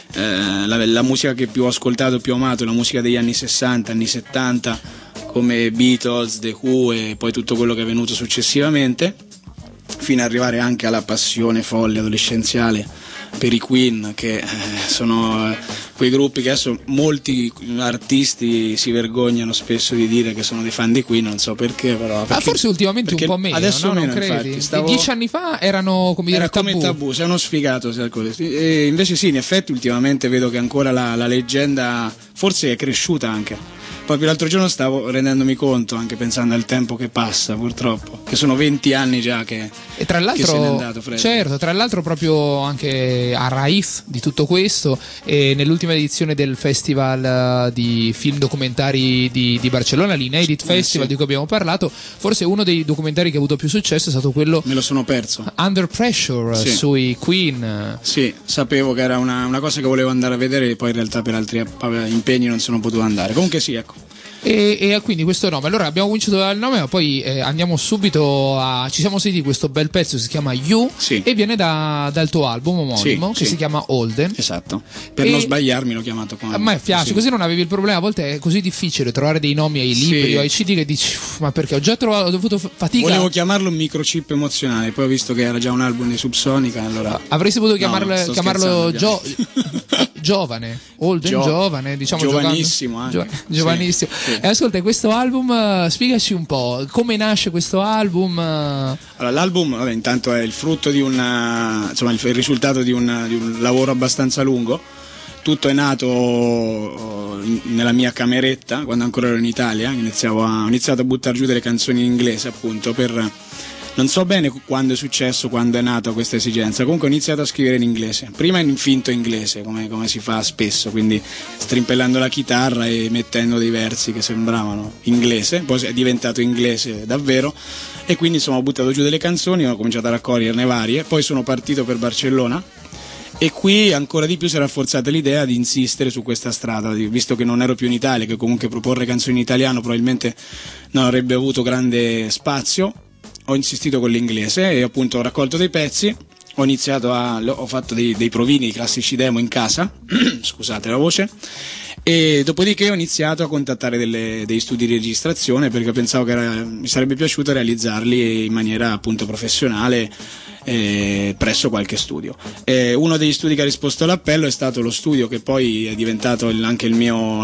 la musica che più ho ascoltato, più amato, la musica degli anni 60, anni 70, come Beatles, The Who e poi tutto quello che è venuto successivamente, fino ad arrivare anche alla passione folle adolescenziale per i Queen, che sono quei gruppi che adesso molti artisti si vergognano spesso di dire che sono dei fan di Queen, non so perché, però forse ultimamente un po' meno, adesso no? Meno, non credi? Infatti, 10 anni fa erano come dire tabù, sei uno sfigato, e invece sì, in effetti ultimamente vedo che ancora la leggenda forse è cresciuta anche. Proprio l'altro giorno stavo rendendomi conto, anche pensando al tempo che passa, purtroppo, che sono 20 anni già che tra l'altro, che se n'è andato Fred. Certo, tra l'altro proprio anche a raiz di tutto questo, nell'ultima edizione del Festival di film documentari di Barcellona, l'Inedit Festival, sì, di cui abbiamo parlato, forse uno dei documentari che ha avuto più successo è stato quello Me lo sono perso. Under Pressure, sì, sui Queen. Sì, sapevo che era una cosa che volevo andare a vedere e poi in realtà per altri impegni non sono potuto andare. Comunque sì, ecco. E quindi questo nome, allora abbiamo cominciato dal nome, ma poi andiamo subito ci siamo sentiti questo bel pezzo che si chiama You, sì, e viene dal tuo album omonimo, sì, che sì, si chiama Holden. Esatto, per non sbagliarmi l'ho chiamato qua. A me piace, sì, così non avevi il problema. A volte è così difficile trovare dei nomi ai libri, sì, o ai CD che dici ma perché ho già trovato, ho dovuto fatica. Volevo chiamarlo un microchip emozionale, poi ho visto che era già un album di Subsonica, allora avresti potuto chiamarlo giovane, Holden, giovane, diciamo, giovanissimo, giovanissimo. Sì. E ascolta, questo album, spiegaci un po' come nasce questo album. Allora, l'album, intanto è il frutto di insomma, il risultato di un lavoro abbastanza lungo. Tutto è nato nella mia cameretta quando ancora ero in Italia. Ho iniziato a buttare giù delle canzoni in inglese, appunto, non so bene quando è successo, quando è nata questa esigenza. Comunque ho iniziato a scrivere in inglese, prima in finto inglese, come si fa spesso, quindi strimpellando la chitarra e mettendo dei versi che sembravano inglese, poi è diventato inglese davvero, e quindi insomma ho buttato giù delle canzoni, ho cominciato a raccoglierne varie, poi sono partito per Barcellona. E qui ancora di più si è rafforzata l'idea di insistere su questa strada, visto che non ero più in Italia, che comunque proporre canzoni in italiano probabilmente non avrebbe avuto grande spazio. Ho insistito con l'inglese e appunto ho raccolto dei pezzi, ho fatto dei provini, i classici demo in casa, scusate la voce, e dopodiché ho iniziato a contattare dei studi di registrazione, perché pensavo che mi sarebbe piaciuto realizzarli in maniera appunto professionale presso qualche studio. Uno degli studi che ha risposto all'appello è stato lo studio che poi è diventato anche il mio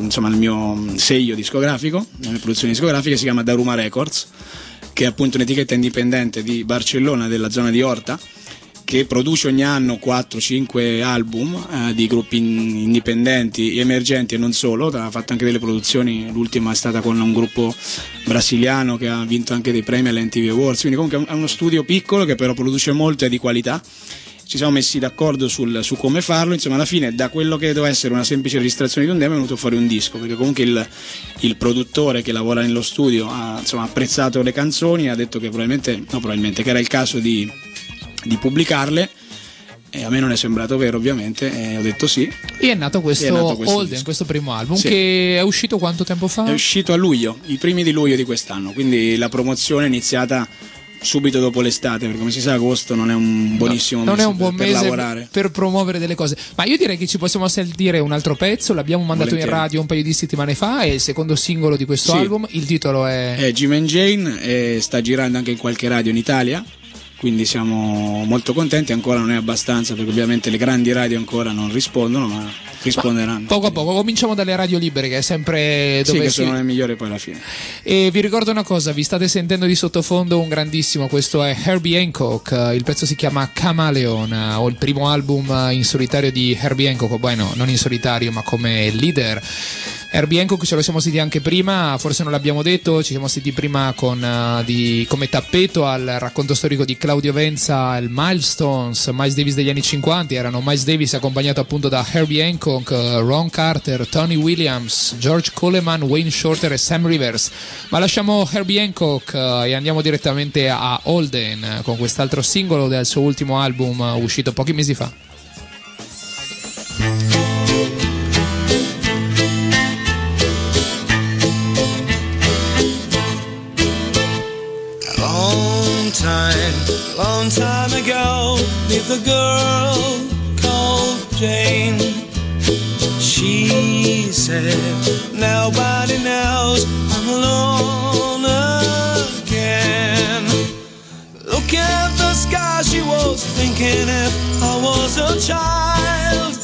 sello discografico, le mie produzioni discografiche, si chiama Daruma Records, che è appunto un'etichetta indipendente di Barcellona, della zona di Horta, che produce ogni anno 4-5 album di gruppi indipendenti, emergenti e non solo. Ha fatto anche delle produzioni, l'ultima è stata con un gruppo brasiliano che ha vinto anche dei premi all'MTV Awards, quindi comunque è uno studio piccolo che però produce molto e di qualità. Ci siamo messi d'accordo su come farlo, insomma alla fine da quello che doveva essere una semplice registrazione di un demo è venuto fuori un disco, perché comunque il produttore che lavora nello studio ha apprezzato le canzoni e ha detto che che era il caso di pubblicarle, E a me non è sembrato vero, ovviamente, e ho detto sì. E è nato questo Holden, disco. questo primo album, Sì. che è uscito quanto tempo fa? È uscito a luglio, i primi di luglio di quest'anno, quindi la promozione è iniziata subito dopo l'estate, perché come si sa agosto non è un buonissimo non mese è un buon per mese lavorare. per promuovere delle cose, ma io direi che ci possiamo sentire un altro pezzo. L'abbiamo mandato Volentieri. in radio un paio di settimane fa, è il secondo singolo di questo Sì. album, il titolo è È Jim and Jane e sta girando anche in qualche radio in Italia, quindi siamo molto contenti. Ancora non è abbastanza, perché ovviamente le grandi radio ancora non rispondono, ma risponderanno. poco a poco. Cominciamo dalle radio libere, che è sempre Sì, dove che si... sono le migliori poi alla fine. E vi ricordo una cosa, vi state sentendo di sottofondo un grandissimo, questo è Herbie Hancock, il pezzo si chiama Chameleon, o il primo album in solitario di Herbie Hancock, bueno, non in solitario ma come leader. Herbie Hancock ce lo siamo sentiti anche prima, forse non l'abbiamo detto, ci siamo sentiti prima con come tappeto al racconto storico di Claudio Venza, il Milestones, Miles Davis degli anni 50, erano Miles Davis accompagnato appunto da Herbie Hancock, Ron Carter, Tony Williams, George Coleman, Wayne Shorter e Sam Rivers. Ma lasciamo Herbie Hancock e andiamo direttamente a Holden con quest'altro singolo del suo ultimo album uscito pochi mesi fa. Long time ago, lived a girl called Jane. She said, nobody knows I'm alone again. Looking at the sky, she was thinking if I was a child,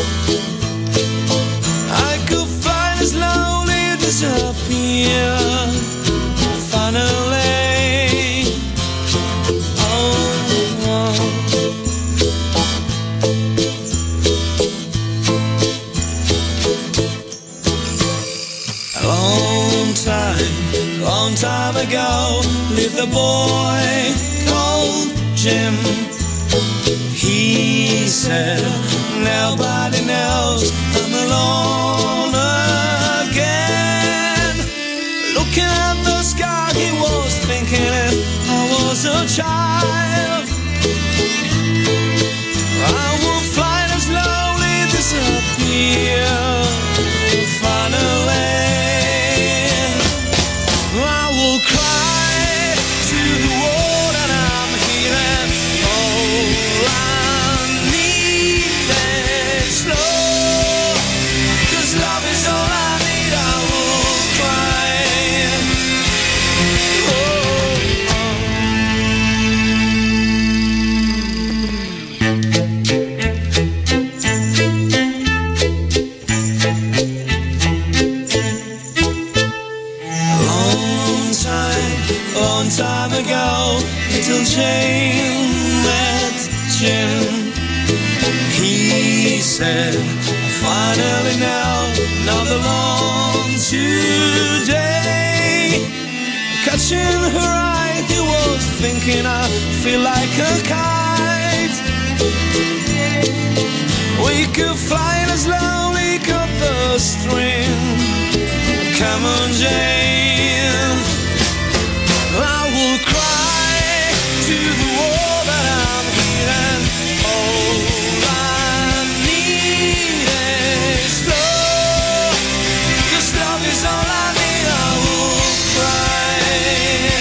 I could fly and slowly disappear. Finally, long time ago, lived a boy called Jim. He said, nobody knows I'm alone again. Looking at the sky, he was thinking if I was a child, I will fly and slowly disappear. Finally, cry to the world and I'm hearing all I need is love, 'cause love is all I need. I will cry. Long time ago, little Jane met Jim. He said, I finally know the long today. Catching her eye, he was thinking, I feel like a kite. We could fly as long, we cut the string. Come on, Jane. I will cry to the world that I'm hearing. All I need is love, 'cause love is all I need. I will cry.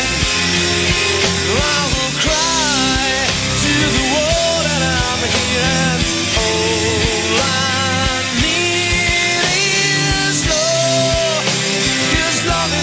I will cry to the world that I'm hearing. All I need is love, 'cause love is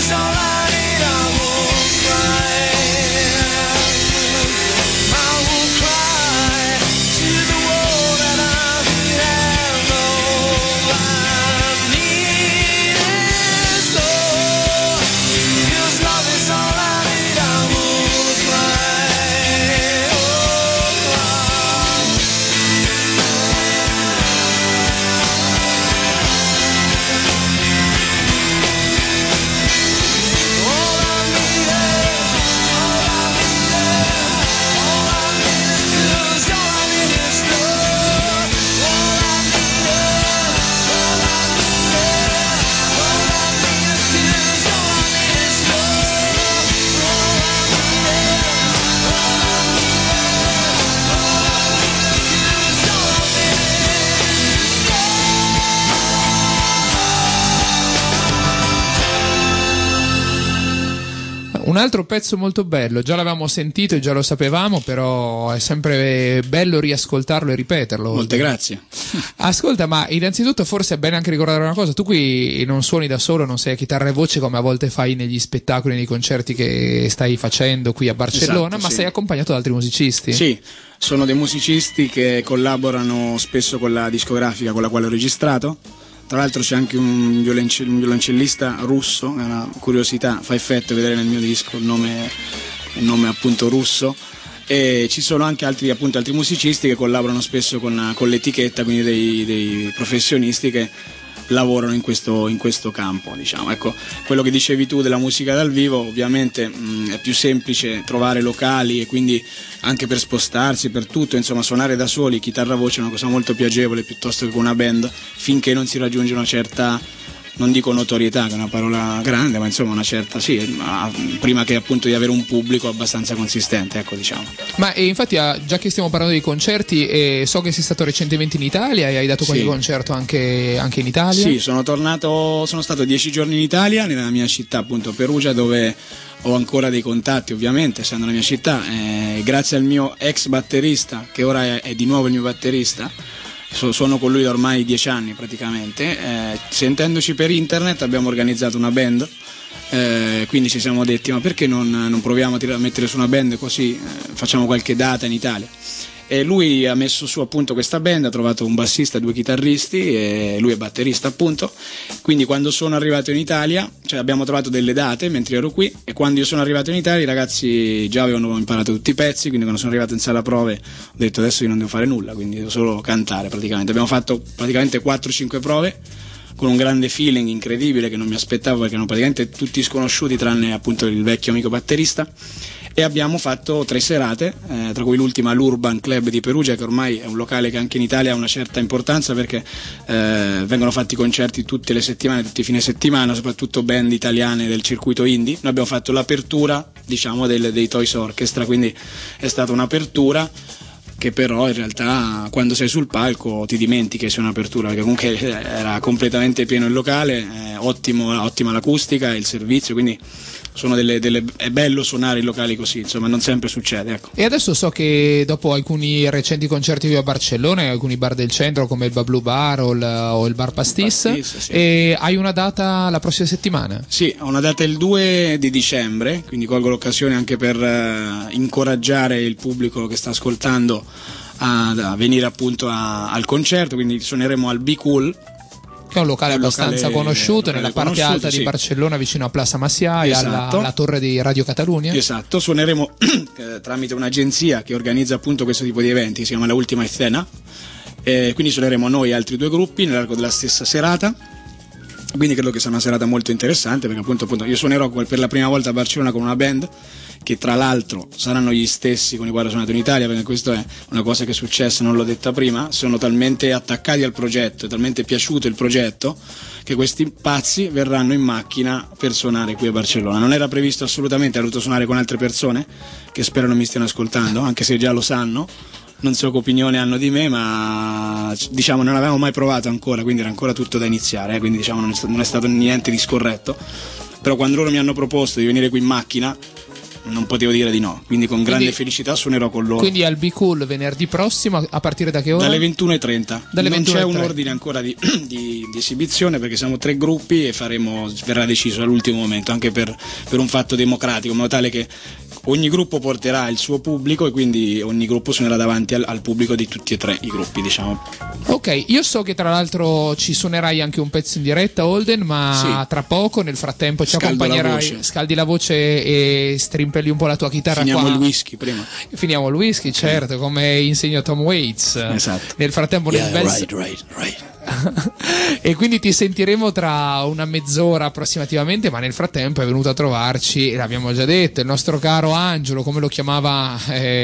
Un altro pezzo molto bello, già l'avevamo sentito e già lo sapevamo, però è sempre bello riascoltarlo e ripeterlo. Molte grazie. Ascolta, ma innanzitutto forse è bene anche ricordare una cosa: tu qui non suoni da solo, non sei a chitarra e voce come a volte fai negli spettacoli, nei concerti che stai facendo qui a Barcellona, Esatto, ma sì. sei accompagnato da altri musicisti? Sì, sono dei musicisti che collaborano spesso con la discografica con la quale ho registrato. Tra l'altro c'è anche un violoncellista russo, è una curiosità, fa effetto vedere nel mio disco il nome appunto russo. E ci sono anche altri musicisti che collaborano spesso con l'etichetta, quindi dei professionisti che lavorano in questo campo, diciamo. Ecco, quello che dicevi tu della musica dal vivo, ovviamente è più semplice trovare locali e quindi anche per spostarsi, per tutto, insomma, suonare da soli, chitarra voce è una cosa molto più agevole piuttosto che con una band, finché non si raggiunge una certa, non dico notorietà, che è una parola grande, ma insomma una certa, sì, prima che appunto di avere un pubblico abbastanza consistente, ecco, diciamo. Ma infatti, già che stiamo parlando di concerti, so che sei stato recentemente in Italia e hai dato qualche Sì. concerto anche in Italia. Sì, sono stato 10 giorni in Italia, nella mia città appunto Perugia, dove ho ancora dei contatti, ovviamente, essendo la mia città, grazie al mio ex batterista, che ora è di nuovo il mio batterista. Suono con lui da ormai 10 anni praticamente, sentendoci per internet abbiamo organizzato una band, quindi ci siamo detti ma perché non proviamo a mettere su una band, così facciamo qualche data in Italia. E lui ha messo su appunto questa band, ha trovato un bassista, 2 chitarristi e lui è batterista appunto. Quindi quando sono arrivato in Italia, cioè abbiamo trovato delle date mentre ero qui, e quando io sono arrivato in Italia i ragazzi già avevano imparato tutti i pezzi, quindi quando sono arrivato in sala prove ho detto adesso io non devo fare nulla, quindi devo solo cantare praticamente. Abbiamo fatto praticamente 4-5 prove con un grande feeling incredibile che non mi aspettavo, perché erano praticamente tutti sconosciuti tranne appunto il vecchio amico batterista. E abbiamo fatto 3 serate, tra cui l'ultima all'Urban Club di Perugia, che ormai è un locale che anche in Italia ha una certa importanza, perché vengono fatti concerti tutte le settimane, tutti i fine settimana, soprattutto band italiane del circuito indie. Noi abbiamo fatto l'apertura, diciamo, dei Toys Orchestra, quindi è stata un'apertura che però in realtà quando sei sul palco ti dimentichi che sia un'apertura, perché comunque era completamente pieno il locale, ottima l'acustica e il servizio, quindi è bello suonare in locali così, insomma, non sempre succede, ecco. E adesso so che dopo alcuni recenti concerti qui a Barcellona e alcuni bar del centro come il Bablu Bar o il Bar Pastis, sì. e hai una data la prossima settimana? Sì, ho una data il 2 di dicembre, quindi colgo l'occasione anche per incoraggiare il pubblico che sta ascoltando a venire appunto al concerto, quindi suoneremo al Be Cool, Che è un locale abbastanza conosciuto nella parte alta di sì. Barcellona, vicino a Plaza Macià e Esatto. alla torre di Radio Catalunya. Esatto, suoneremo tramite un'agenzia che organizza appunto questo tipo di eventi, si chiama La Ultima Escena, quindi suoneremo noi e altri 2 gruppi nell'arco della stessa serata. Quindi credo che sia una serata molto interessante, perché appunto io suonerò per la prima volta a Barcellona con una band che tra l'altro saranno gli stessi con i quali ho suonato in Italia, perché questa è una cosa che è successa, non l'ho detta prima. Sono talmente attaccati al progetto, è talmente piaciuto il progetto, che questi pazzi verranno in macchina per suonare qui a Barcellona. Non era previsto assolutamente, ho voluto suonare con altre persone che spero non mi stiano ascoltando, anche se già lo sanno. Non so che opinione hanno di me, ma diciamo non avevamo mai provato ancora, quindi era ancora tutto da iniziare, quindi diciamo non è stato niente di scorretto. Però quando loro mi hanno proposto di venire qui in macchina non potevo dire di no, quindi con grande felicità suonerò con loro. Quindi al Be Cool venerdì prossimo, a partire da che ora? Dalle 21:30. Dalle non 21:30. c'è un ordine ancora di esibizione, perché siamo 3 gruppi e verrà deciso all'ultimo momento, anche per un fatto democratico, in modo tale che ogni gruppo porterà il suo pubblico e quindi ogni gruppo suonerà davanti al pubblico di tutti e 3 i gruppi, diciamo. Ok, io so che tra l'altro ci suonerai anche un pezzo in diretta, Holden, ma Sì. tra poco, nel frattempo ci Scaldo accompagnerai, la voce. scaldi la voce e strimpelli un po' la tua chitarra. Finiamo qua. il whisky prima. Finiamo il whisky, certo, come insegna Tom Waits. Esatto. Nel frattempo nel bel Right. e quindi ti sentiremo tra una mezz'ora approssimativamente, ma nel frattempo è venuto a trovarci, e l'abbiamo già detto, il nostro caro Angelo, come lo chiamava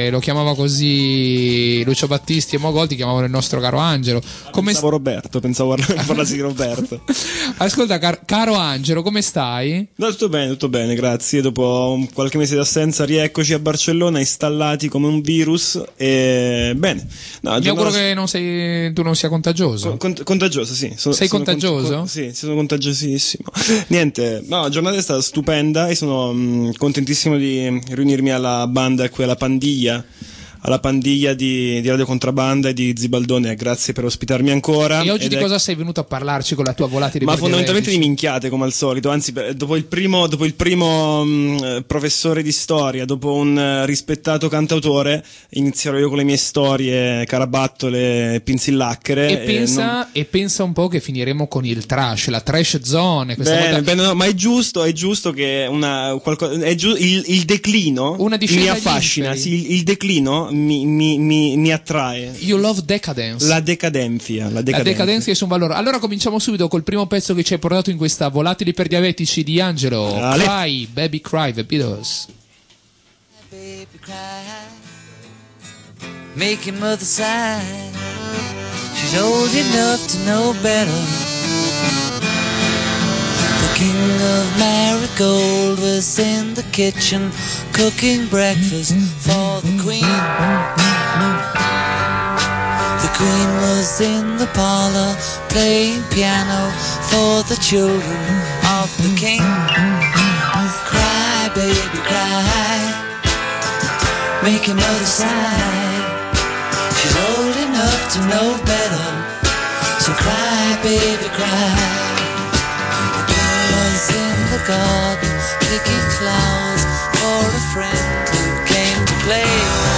così Lucio Battisti e Mogol, chiamavano il nostro caro Angelo. Pensavo parlassi di Roberto. Ascolta, caro Angelo, come stai? No, tutto bene, grazie. Dopo qualche mese di assenza rieccoci a Barcellona, installati come un virus e bene. No, Mi auguro che tu non sia contagioso. Contagioso, sì. Sei contagioso? Sì, sono contagiosissimo. Niente, no, la giornata è stata stupenda e sono contentissimo di riunirmi alla banda qui, alla pandiglia di Radio Contrabbanda e di Zibaldone. Grazie per ospitarmi ancora. E oggi di cosa sei venuto a parlarci con la tua volatile? Ma fondamentalmente di minchiate, come al solito. Anzi, dopo il primo professore di storia, dopo un rispettato cantautore, inizierò io con le mie storie carabattole, pinzillacchere. E pensa un po' che finiremo con il trash, la trash zone. No, ma è giusto che il declino mi affascina. Sì, il declino mi attrae. You love decadence. La decadenza è un valore. Allora cominciamo subito col primo pezzo che ci hai portato in questa Volatili per diabetici di Angelo. Cry, Baby Cry, The Beatles. Baby cry, make your mother sigh. She's old enough to know better. The king of Marigold was in the kitchen cooking breakfast for the queen. The queen was in the parlor playing piano for the children of the king. Cry, baby, cry, make your mother sigh. She's old enough to know better, so cry, baby, cry. In the garden picking flowers for a friend who came to play.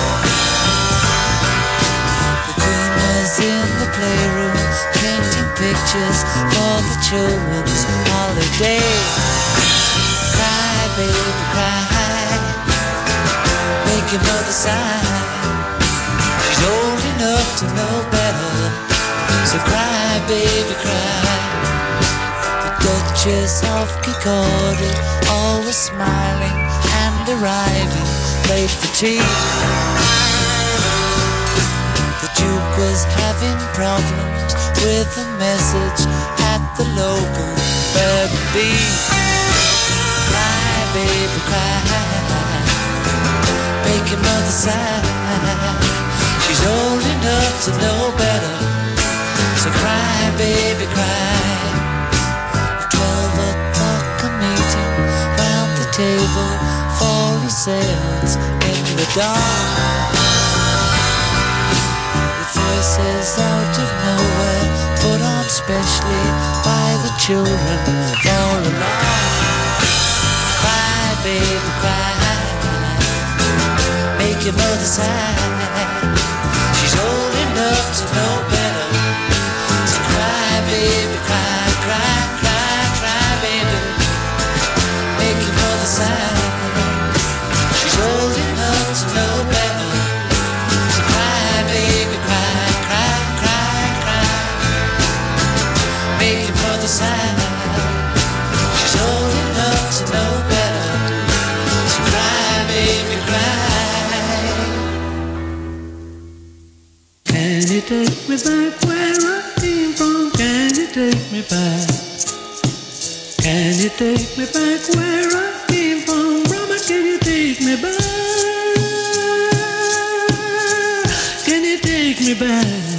The queen was in the playroom painting pictures for the children's holiday. Cry, baby, cry, make your mother sigh. She's old enough to know better, so cry, baby, cry. Duchess of Kirkcaldy, always smiling and arriving late for tea. The Duke was having problems with a message at the local B&B. Cry, baby, cry, make your mother sigh. She's old enough to know better, so cry, baby, cry. Table for a seance in the dark, with voices out of nowhere put on specially by the children for a laugh. Cry, baby, cry, make your mother sigh. She's old enough to know better, so cry, baby, cry, cry, cry, cry, baby, make your mother sigh. She's old enough to know better, so cry, baby, cry, cry, cry, cry, make your mother sigh. She's old enough to know better, so cry, baby, cry. Can you take me back where I came from? Can you take me back? Can you take me back where I came from? Brahma, can you take me back? Can you take me back?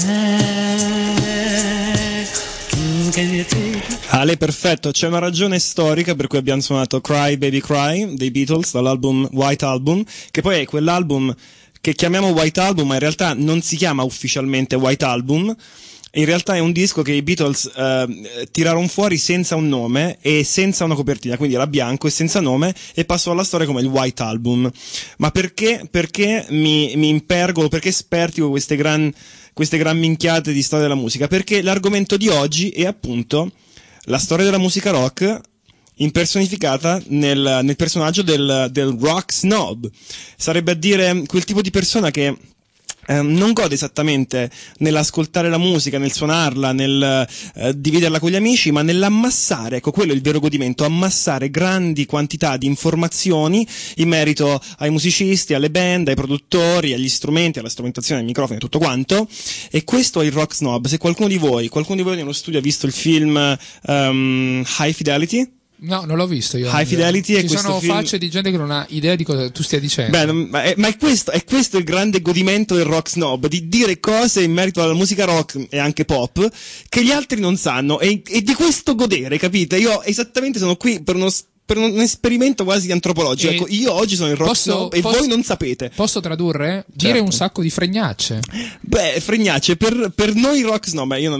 Can you take me back? Ale, perfetto, c'è una ragione storica per cui abbiamo suonato Cry Baby Cry dei Beatles dall'album White Album, che poi è quell'album che chiamiamo White Album, ma in realtà non si chiama ufficialmente White Album. In realtà è un disco che i Beatles tirarono fuori senza un nome e senza una copertina, quindi era bianco e senza nome, e passò alla storia come il White Album. Ma perché mi impergolo, perché spertico queste gran minchiate di storia della musica? Perché l'argomento di oggi è appunto la storia della musica rock impersonificata nel personaggio del rock snob. Sarebbe a dire quel tipo di persona che non gode esattamente nell'ascoltare la musica, nel suonarla, nel dividerla con gli amici, ma nell'ammassare, ecco, quello è il vero godimento, ammassare grandi quantità di informazioni in merito ai musicisti, alle band, ai produttori, agli strumenti, alla strumentazione, ai microfoni e tutto quanto. E questo è il rock snob. Se qualcuno di voi nello studio ha visto il film High Fidelity, No, non l'ho visto io. High Fidelity è Ci questo sono film... facce di gente che non ha idea di cosa tu stia dicendo. Beh, ma è questo il grande godimento del rock snob, di dire cose in merito alla musica rock e anche pop che gli altri non sanno, e di questo godere, capite? Io esattamente sono qui per un esperimento quasi antropologico. Ecco, io oggi sono il rock snob e voi non sapete. Posso tradurre? Dire Certo. un sacco di fregnacce. Beh, fregnacce, per noi rock snob, io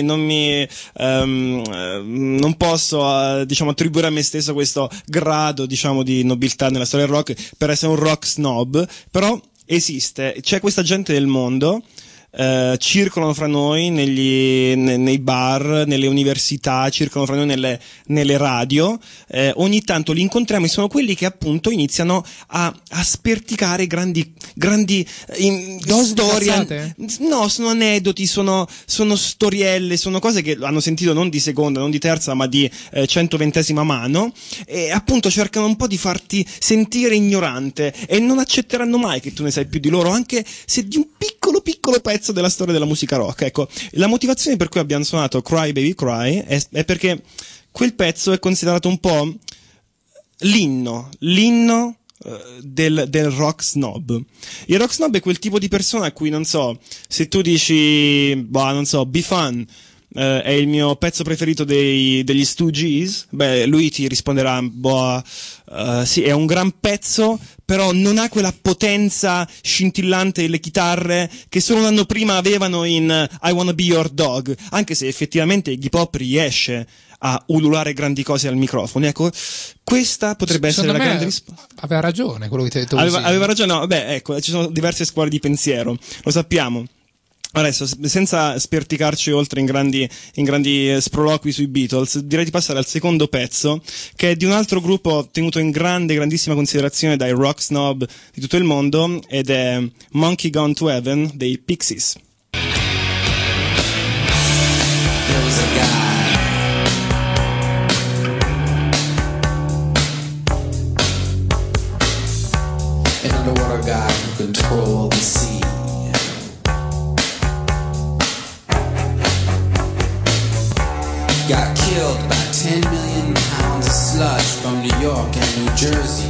non posso, diciamo, attribuire a me stesso questo grado, diciamo, di nobiltà nella storia del rock per essere un rock snob, però esiste, c'è questa gente nel mondo. Circolano fra noi nei bar, nelle università, circolano fra noi nelle radio, ogni tanto li incontriamo e sono quelli che appunto iniziano a sperticare grandi storie. No, sono aneddoti, sono storielle, sono cose che hanno sentito non di seconda, non di terza, ma di 120esima mano, e appunto cercano un po' di farti sentire ignorante e non accetteranno mai che tu ne sai più di loro, anche se di un piccolo pezzo della storia della musica rock. Ecco, la motivazione per cui abbiamo suonato Cry Baby Cry è perché quel pezzo è considerato un po' l'inno del rock snob. Il rock snob è quel tipo di persona a cui, non so, se tu dici, non so, Be Fun è il mio pezzo preferito degli Stooges, beh, lui ti risponderà, sì, è un gran pezzo, però non ha quella potenza scintillante delle chitarre che solo un anno prima avevano in I Wanna Be Your Dog, anche se effettivamente Iggy Pop riesce a ululare grandi cose al microfono. Ecco, questa potrebbe essere la grande risposta. Aveva ragione quello che ti ha detto. Aveva ragione, no, beh, ecco, ci sono diverse scuole di pensiero, lo sappiamo. Adesso, senza sperticarci oltre in grandi sproloqui sui Beatles, direi di passare al secondo pezzo, che è di un altro gruppo tenuto in grandissima considerazione dai rock snob di tutto il mondo, ed è Monkey Gone to Heaven dei Pixies. There was a guy an underwater guy who controlled the sea. Got killed by 10 million pounds of sludge from New York and New Jersey.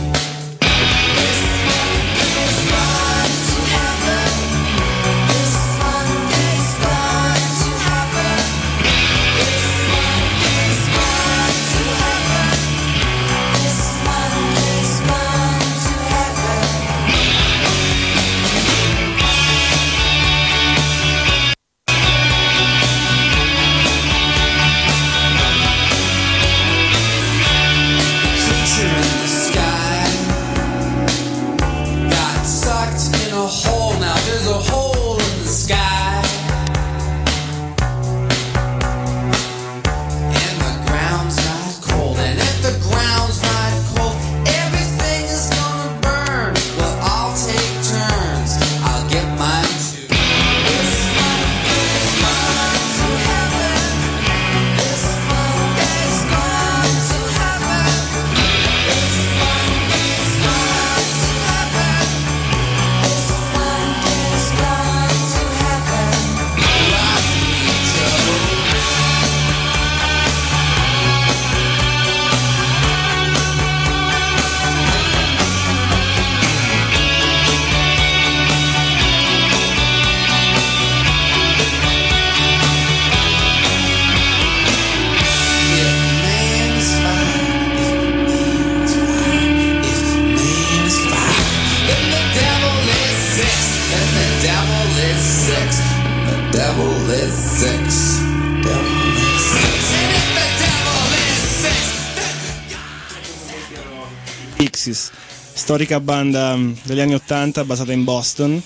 Pixies, storica banda degli anni 80 basata in Boston.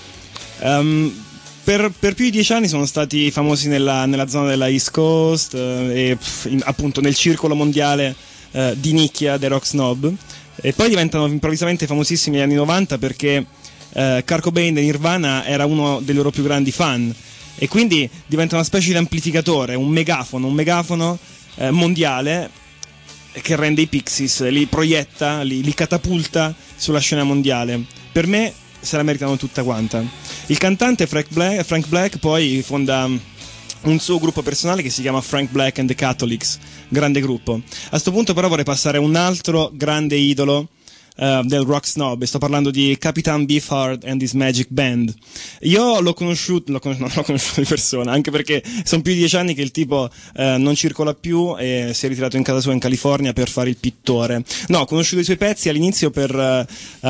Per più di 10 anni sono stati famosi nella zona della East Coast e appunto nel circolo mondiale di nicchia dei rock snob, e poi diventano improvvisamente famosissimi negli anni 90 perché Kurt Cobain di Nirvana era uno dei loro più grandi fan, e quindi diventa una specie di amplificatore, un megafono mondiale che rende i Pixies, li proietta, li catapulta sulla scena mondiale. Per me se la meritano tutta quanta. Il cantante Frank Black poi fonda un suo gruppo personale che si chiama Frank Black and the Catholics, grande gruppo. A sto punto però vorrei passare a un altro grande idolo del rock snob, e sto parlando di Capitan Beefheart and his Magic Band. Io l'ho conosciuto di persona, anche perché sono più di 10 anni che il tipo non circola più e si è ritirato in casa sua in California per fare il pittore. No, ho conosciuto i suoi pezzi all'inizio per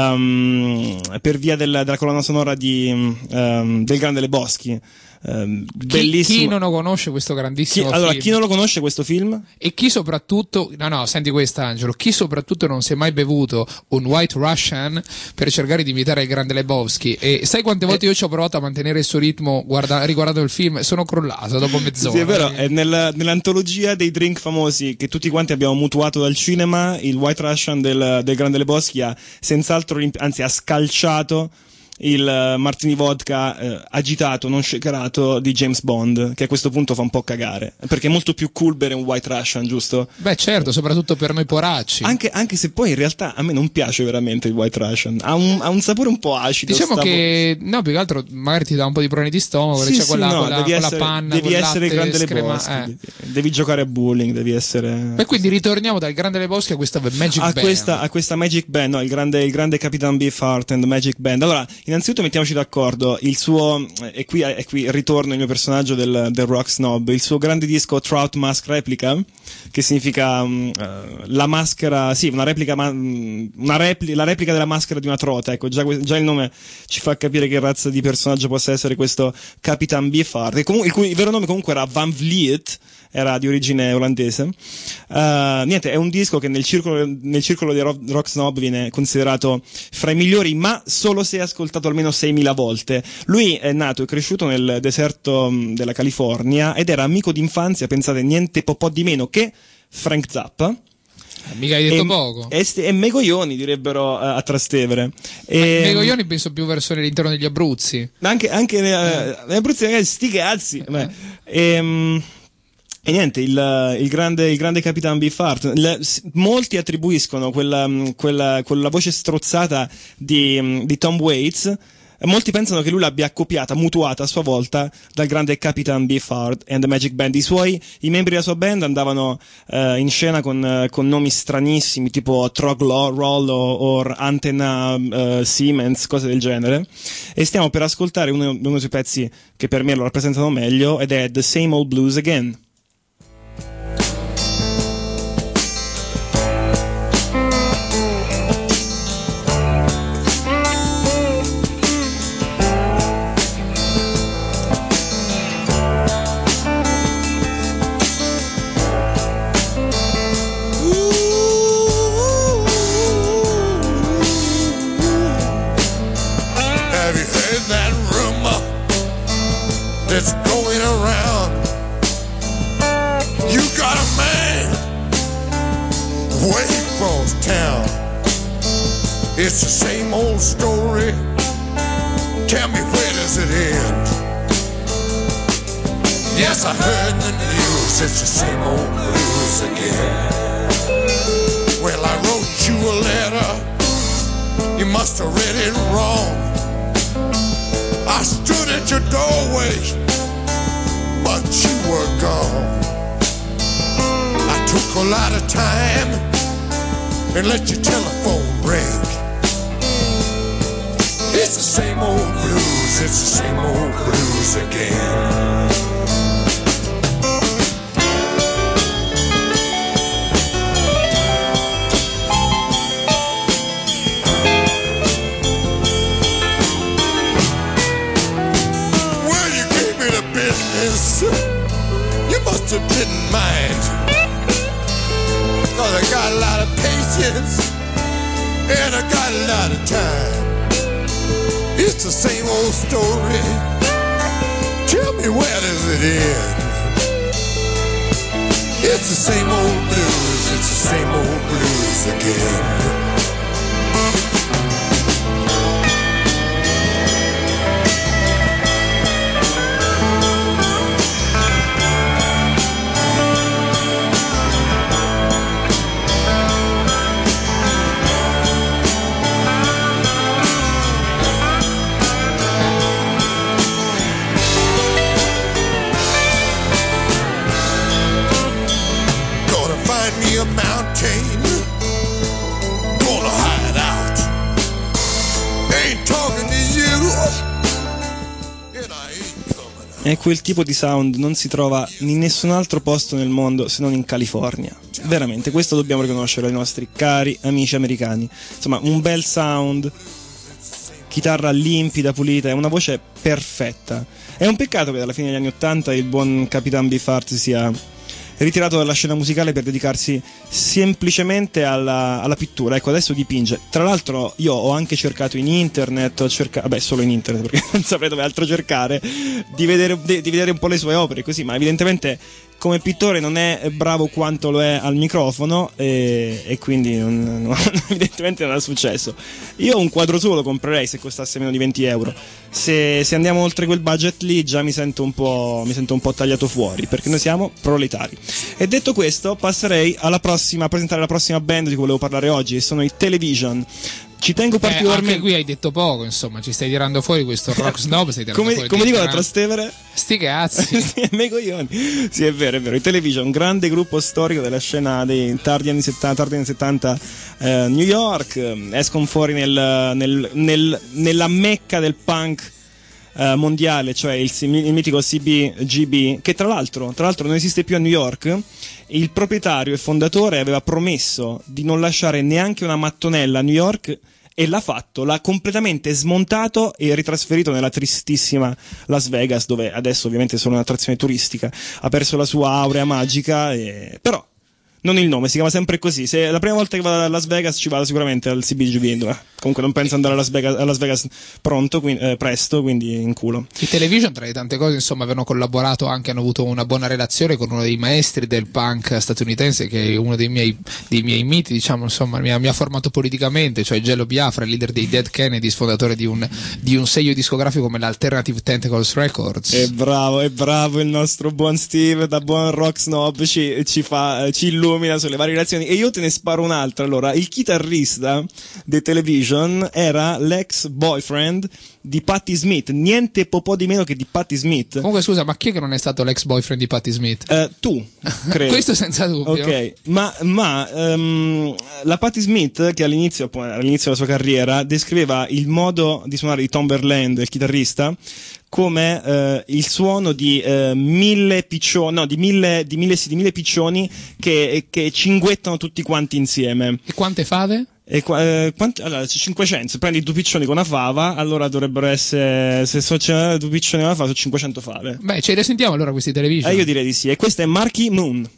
via della colonna sonora del Grande Lebowski. Bellissimo. Chi non lo conosce questo grandissimo film? Chi non lo conosce questo film? E chi soprattutto, senti questa, Angelo, chi soprattutto non si è mai bevuto un White Russian per cercare di imitare il Grande Lebowski? E sai quante volte io ci ho provato a mantenere il suo ritmo riguardando il film? Sono crollato dopo mezz'ora. Sì, è vero, è nell'antologia dei drink famosi che tutti quanti abbiamo mutuato dal cinema, il White Russian del Grande Lebowski ha senz'altro, anzi ha scalciato il martini vodka agitato, non shakerato di James Bond, che a questo punto fa un po' cagare, perché è molto più cool bere un White Russian, giusto? Beh, certo, soprattutto per noi poracci. Anche se poi in realtà a me non piace veramente il White Russian, ha un sapore un po' acido. Diciamo che no, più che altro magari ti dà un po' di problemi di stomaco, sì, c'è quella essere, panna, devi essere il Grande screma, Lebowski, devi giocare a bowling, devi essere. E quindi ritorniamo dal Grande Lebowski a questa Magic Band. A questa Magic Band, no, il grande Capitan Beefheart and the Magic Band. Allora, innanzitutto mettiamoci d'accordo, il suo, e qui ritorno il mio personaggio del rock snob, il suo grande disco Trout Mask Replica, che significa la maschera, sì, la replica della maschera di una trota, ecco, già il nome ci fa capire che razza di personaggio possa essere questo Capitan Beefheart, il cui vero nome comunque era Van Vliet, era di origine olandese. Niente, è un disco che nel circolo dei rock snob viene considerato fra i migliori, ma solo se ascoltato almeno 6.000 volte. Lui è nato e cresciuto nel deserto della California ed era amico d'infanzia, pensate, niente po' di meno che Frank Zappa. Mica hai detto poco. E Megoglioni direbbero a Trastevere. Megoglioni penso più verso all'interno degli Abruzzi. Anche negli Abruzzi, ragazzi, sti cazzi. E niente, il grande Capitan Beefheart, molti attribuiscono quella voce strozzata di Tom Waits. Molti pensano che lui l'abbia mutuata a sua volta dal grande Capitan Beefheart and the Magic Band. I membri della sua band andavano in scena con nomi stranissimi, tipo Trog Roll o Antenna Siemens, cose del genere. E stiamo per ascoltare uno dei suoi pezzi che per me lo rappresentano meglio, ed è The Same Old Blues Again. That's going around. You got a man way across town. It's the same old story. Tell me, where does it end? Yes, I heard the news. It's the same old blues again. Well, I wrote you a letter. You must have read it wrong. I stood at your doorway, but you were gone. I took a lot of time and let your telephone ring. It's the same old blues, it's the same old blues again. You must have didn't mind, 'cause I got a lot of patience and I got a lot of time. It's the same old story. Tell me, where does it end? It's the same old blues, it's the same old blues again. a mountain, gonna hide out. Ain't talking to you, and I ain't coming out. E quel tipo di sound non si trova in nessun altro posto nel mondo se non in California. Veramente, questo dobbiamo riconoscere ai nostri cari amici americani. Insomma, un bel sound, chitarra limpida, pulita, è una voce perfetta. È un peccato che dalla fine degli anni '80 il buon Capitan Beefheart sia ritirato dalla scena musicale per dedicarsi semplicemente alla pittura. Ecco, adesso dipinge. Tra l'altro io ho anche cercato in internet, solo in internet perché non saprei dove altro cercare, di vedere un po' le sue opere così, ma evidentemente come pittore non è bravo quanto lo è al microfono e quindi evidentemente non ha successo. Io un quadro suo lo comprerei se costasse meno di 20 euro. Se andiamo oltre quel budget lì già mi sento un po' tagliato fuori, perché noi siamo proletari. E detto questo, passerei a presentare la prossima band di cui volevo parlare oggi, e sono i Television. Ci tengo particolarmente. Anche qui hai detto poco, insomma, ci stai tirando fuori questo rock snob. Stai tirando fuori come dico la Trastevere? Sti cazzi. Sì, me coglioni. Sì, è vero. I Television, un grande gruppo storico della scena dei tardi anni 70 New York. Escono fuori nella mecca del punk mondiale, cioè il mitico CBGB, che tra l'altro non esiste più a New York. Il proprietario e fondatore aveva promesso di non lasciare neanche una mattonella a New York e l'ha fatto, l'ha completamente smontato e ritrasferito nella tristissima Las Vegas, dove adesso ovviamente è solo un'attrazione turistica, ha perso la sua aurea magica, però non il nome, si chiama sempre così. Se la prima volta che vado a Las Vegas ci vado sicuramente al CBGB. Comunque non penso andare a Las Vegas presto, quindi in culo. I Television, tra le tante cose, insomma, avevano collaborato anche, hanno avuto una buona relazione con uno dei maestri del punk statunitense, che è uno dei miei miti, diciamo, insomma, mi ha formato politicamente, cioè Jello Biafra, leader dei Dead Kennedys, fondatore di un segno discografico come l'Alternative Tentacles Records. È bravo il nostro buon Steve, da buon rock snob, ci illumina sulle varie relazioni. E io te ne sparo un'altra. Allora, il chitarrista dei Television era l'ex boyfriend di Patti Smith, niente po' di meno che di Patti Smith. Comunque scusa, ma chi è che non è stato l'ex boyfriend di Patti Smith? Tu, credo. Questo senza dubbio. Ok, ma la Patti Smith, che all'inizio della sua carriera descriveva il modo di suonare di Tom Verlaine, il chitarrista, come il suono di mille piccioni che cinguettano tutti quanti insieme. E quante fave? Allora, 500. Se prendi due piccioni con una fava, allora dovrebbero essere, se c'è due piccioni con una fava, sono 500 fave. Beh, ce le sentiamo allora questi Television? Io direi di sì. E questa è Marquee Moon.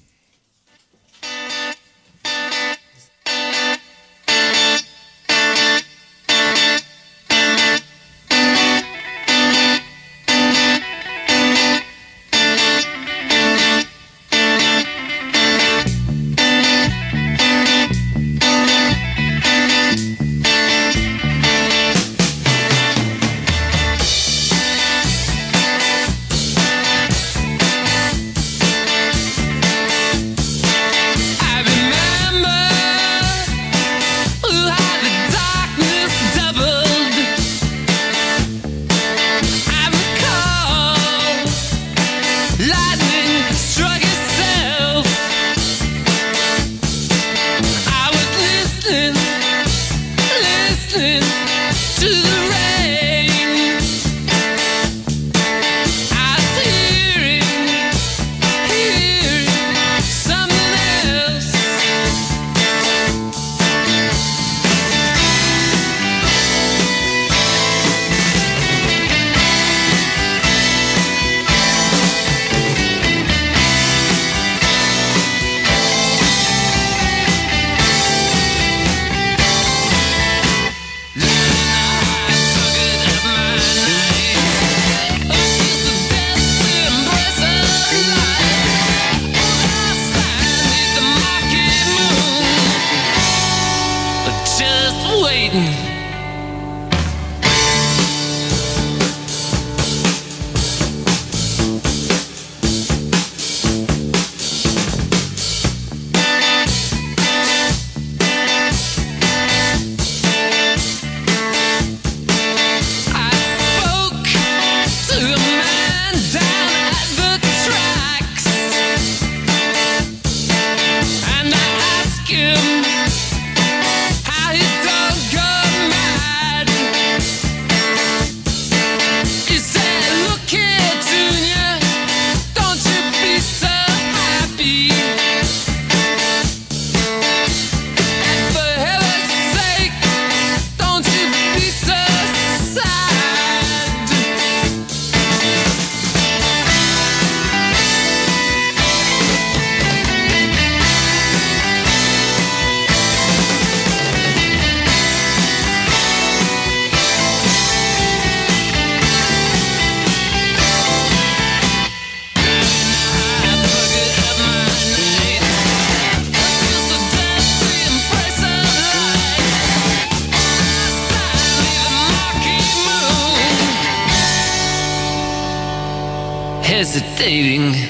hesitating.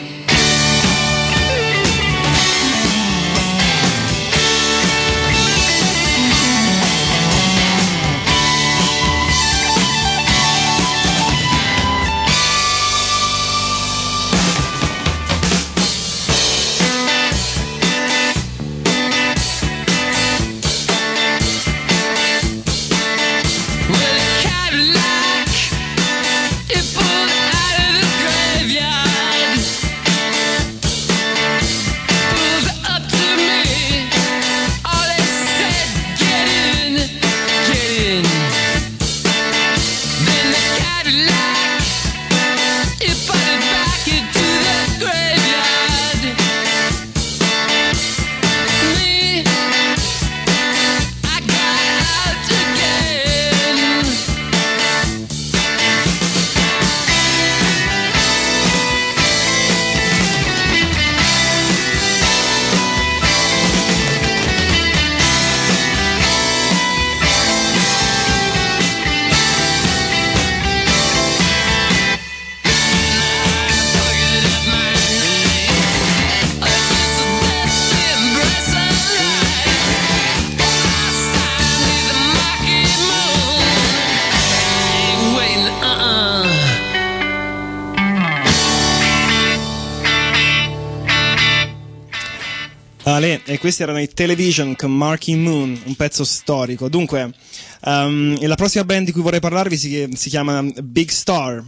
E questi erano i Television con Marquee Moon, un pezzo storico. Dunque, la prossima band di cui vorrei parlarvi si chiama Big Star,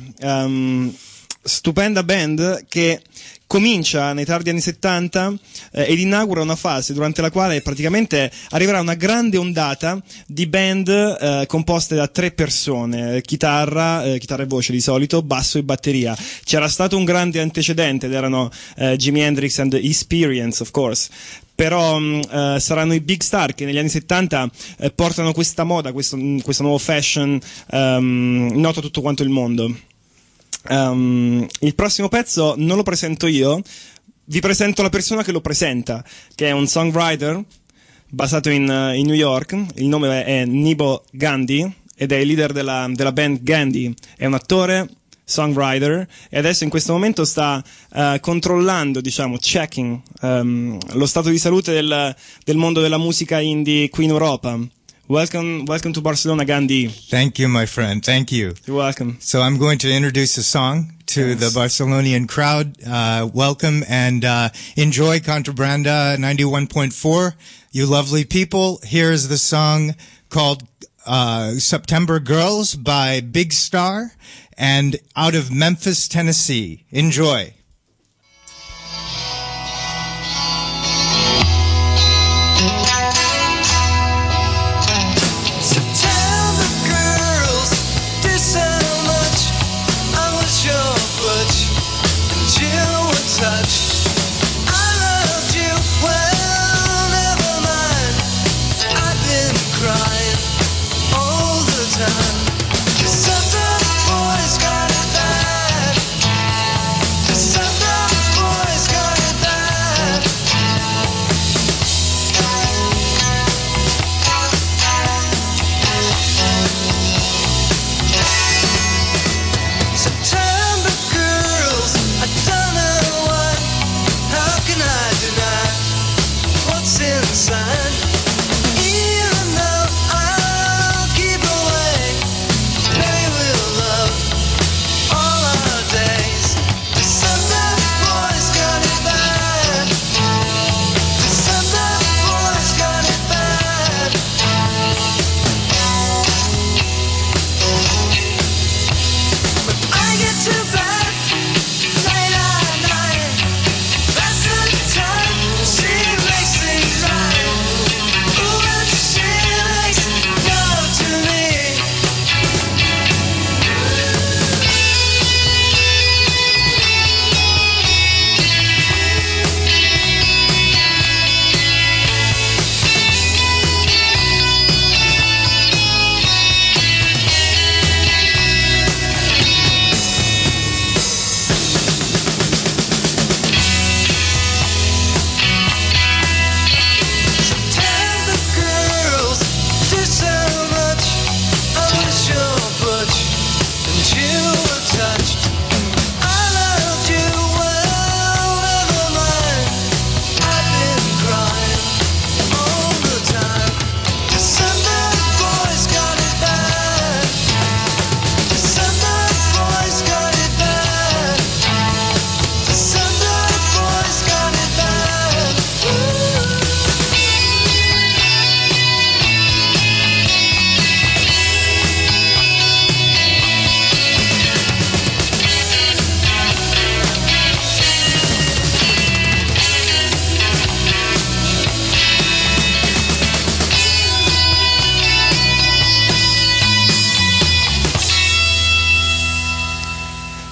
stupenda band che comincia nei tardi anni 70 ed inaugura una fase durante la quale praticamente arriverà una grande ondata di band composte da 3 persone, chitarra e voce di solito, basso e batteria. C'era stato un grande antecedente ed erano Jimi Hendrix and the Experience, of course. Però saranno i Big Star che negli anni 70 portano questa moda, questo nuovo fashion noto a tutto quanto il mondo. Il prossimo pezzo non lo presento io, vi presento la persona che lo presenta, che è un songwriter basato in New York. Il nome è Nibo Gandhi ed è il leader della band Gandhi. È un attore, songwriter, e adesso in questo momento sta controllando, checking lo stato di salute del mondo della musica indie qui in Europa. Welcome to Barcelona, Gandhi. Thank you, my friend. Thank you. You're welcome. So I'm going to introduce a song to the Barcelonian crowd. Welcome and enjoy Contrabanda 91.4. You lovely people. Here's the song called September Girls by Big Star and out of Memphis, Tennessee. Enjoy. Sometimes boys got it bad.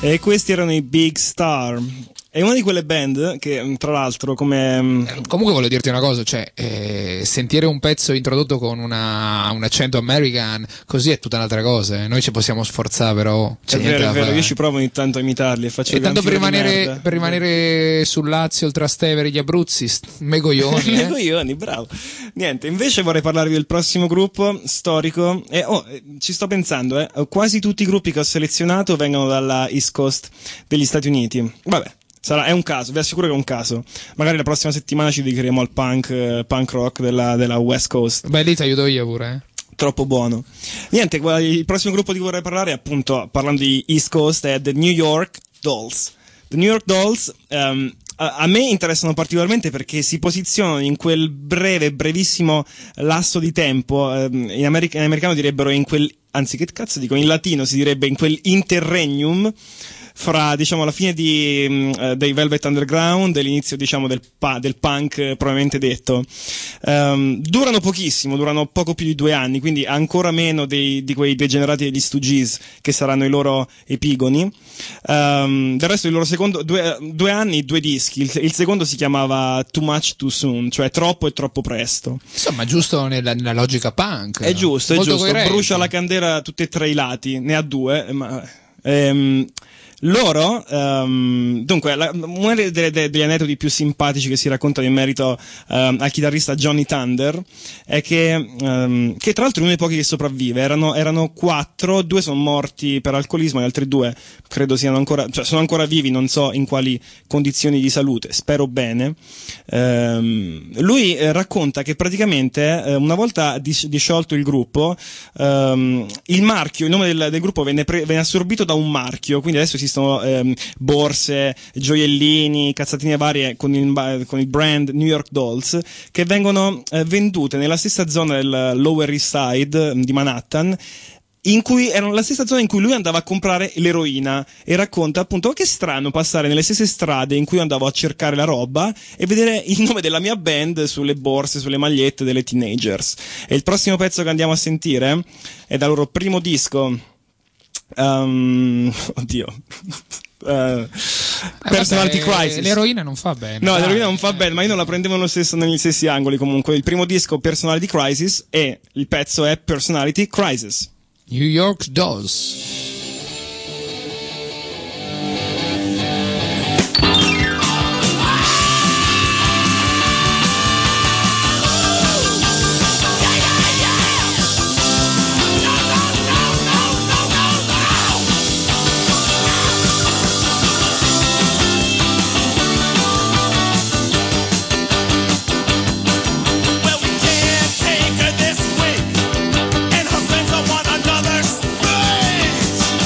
E questi erano i Big Star. È una di quelle band che, tra l'altro, come... Comunque voglio dirti una cosa, cioè sentire un pezzo introdotto con un accento American, così è tutta un'altra cosa. Noi ci possiamo sforzare, però c'è niente da fare. Io ci provo ogni tanto a imitarli e faccio e tanto per per rimanere sul Lazio, il Trastevere, gli Abruzzi, megoglioni. Megoglioni, bravo. Niente, invece vorrei parlarvi del prossimo gruppo storico. Ci sto pensando, quasi tutti i gruppi che ho selezionato vengono dalla East Coast degli Stati Uniti. Vabbè. È un caso, vi assicuro che è un caso. Magari la prossima settimana ci dedicheremo al punk rock della West Coast. Beh, lì ti aiuto io pure, Troppo buono. Niente, il prossimo gruppo di cui vorrei parlare, appunto, parlando di East Coast, è The New York Dolls. The New York Dolls a me interessano particolarmente perché si posizionano in quel brevissimo lasso di tempo, in americano direbbero anzi che cazzo dico, in latino si direbbe in quel interregnum fra, diciamo, la fine dei Velvet Underground e l'inizio, diciamo, del punk propriamente detto. Durano pochissimo, durano poco più di 2 anni, quindi ancora meno di quei degenerati degli Stooges che saranno i loro epigoni. Del resto il loro secondo 2 anni, 2 dischi. Il secondo si chiamava Too Much Too Soon, cioè troppo e troppo presto. Insomma, giusto nella logica punk. È giusto, molto coerente. Brucia la candela a tutti e 3 i lati, ne ha 2, ma loro, dunque, uno degli aneddoti più simpatici che si raccontano in merito al chitarrista Johnny Thunder è che tra l'altro è uno dei pochi che sopravvive. Erano 4, 2 sono morti per alcolismo, gli altri 2 credo sono ancora vivi, non so in quali condizioni di salute, spero bene. Lui racconta che praticamente una volta disciolto il gruppo, il nome del gruppo venne assorbito da un marchio, quindi adesso esistono borse, gioiellini, cazzatine varie con il brand New York Dolls che vengono vendute nella stessa zona del Lower East Side di Manhattan, in cui erano la stessa zona in cui lui andava a comprare l'eroina, e racconta appunto che strano passare nelle stesse strade in cui andavo a cercare la roba e vedere il nome della mia band sulle borse, sulle magliette delle teenagers. E il prossimo pezzo che andiamo a sentire è dal loro primo disco. Personality Crisis. L'eroina non fa bene. No, l'eroina non fa bene, ma io non la prendevo negli stessi angoli. Comunque il primo disco Personality Crisis e il pezzo è Personality Crisis. New York Dolls. Take her this way, and her friends are one another's things.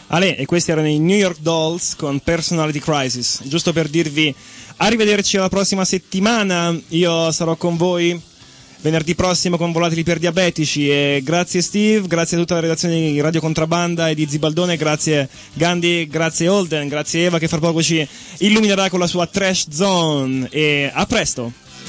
Ale, e questi erano i New York Dolls con Personality Crisis. Giusto per dirvi arrivederci alla prossima settimana, io sarò con voi venerdì prossimo con Volatili per Diabetici, e grazie Steve, grazie a tutta la redazione di Radio Contrabbanda e di Zibaldone, grazie Gandhi, grazie Holden, grazie Eva che fra poco ci illuminerà con la sua Trash Zone, e a presto.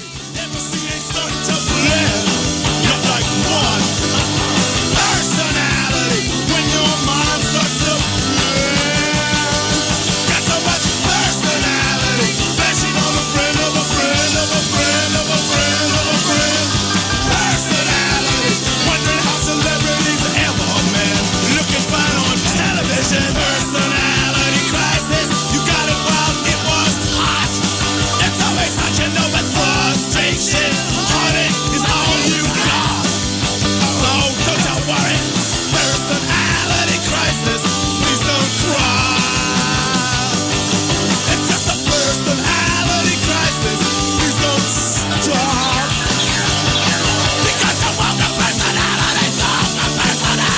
Personality crisis, you got it while it was hot. It's always hot, you know, but frustration, heartache is all you got. So don't you worry, personality crisis, please don't cry. It's just a personality crisis, please don't stop. Because you want the personality, don't the personality.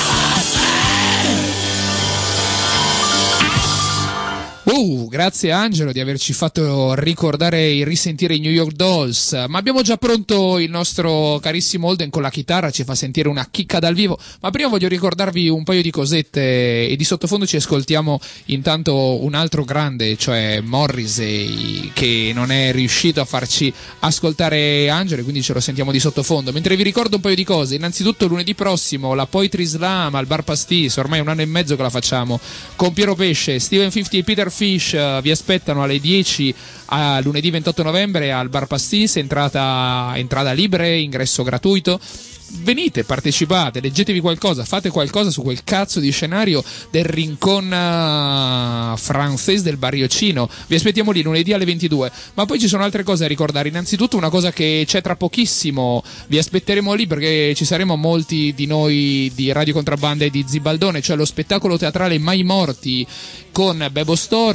Grazie Angelo di averci fatto ricordare e risentire i New York Dolls, ma abbiamo già pronto il nostro carissimo Holden con la chitarra, ci fa sentire una chicca dal vivo, ma prima voglio ricordarvi un paio di cosette, e di sottofondo ci ascoltiamo intanto un altro grande, cioè Morrissey, che non è riuscito a farci ascoltare Angelo, quindi ce lo sentiamo di sottofondo, mentre vi ricordo un paio di cose. Innanzitutto lunedì prossimo la Poetry Slam al Bar Pastis, ormai 1 anno e mezzo che la facciamo, con Piero Pesce, Steven 50 e Peter Fish vi aspettano alle 10 a lunedì 28 novembre al Bar Pastis, entrata libera, ingresso gratuito. Venite, partecipate, leggetevi qualcosa, fate qualcosa su quel cazzo di scenario del rincon francese del Bariocino. Vi aspettiamo lì lunedì alle 22. Ma poi ci sono altre cose da ricordare. Innanzitutto una cosa che c'è tra pochissimo, vi aspetteremo lì perché ci saremo molti di noi di Radio Contrabbanda e di Zibaldone, cioè lo spettacolo teatrale Mai Morti con Bebo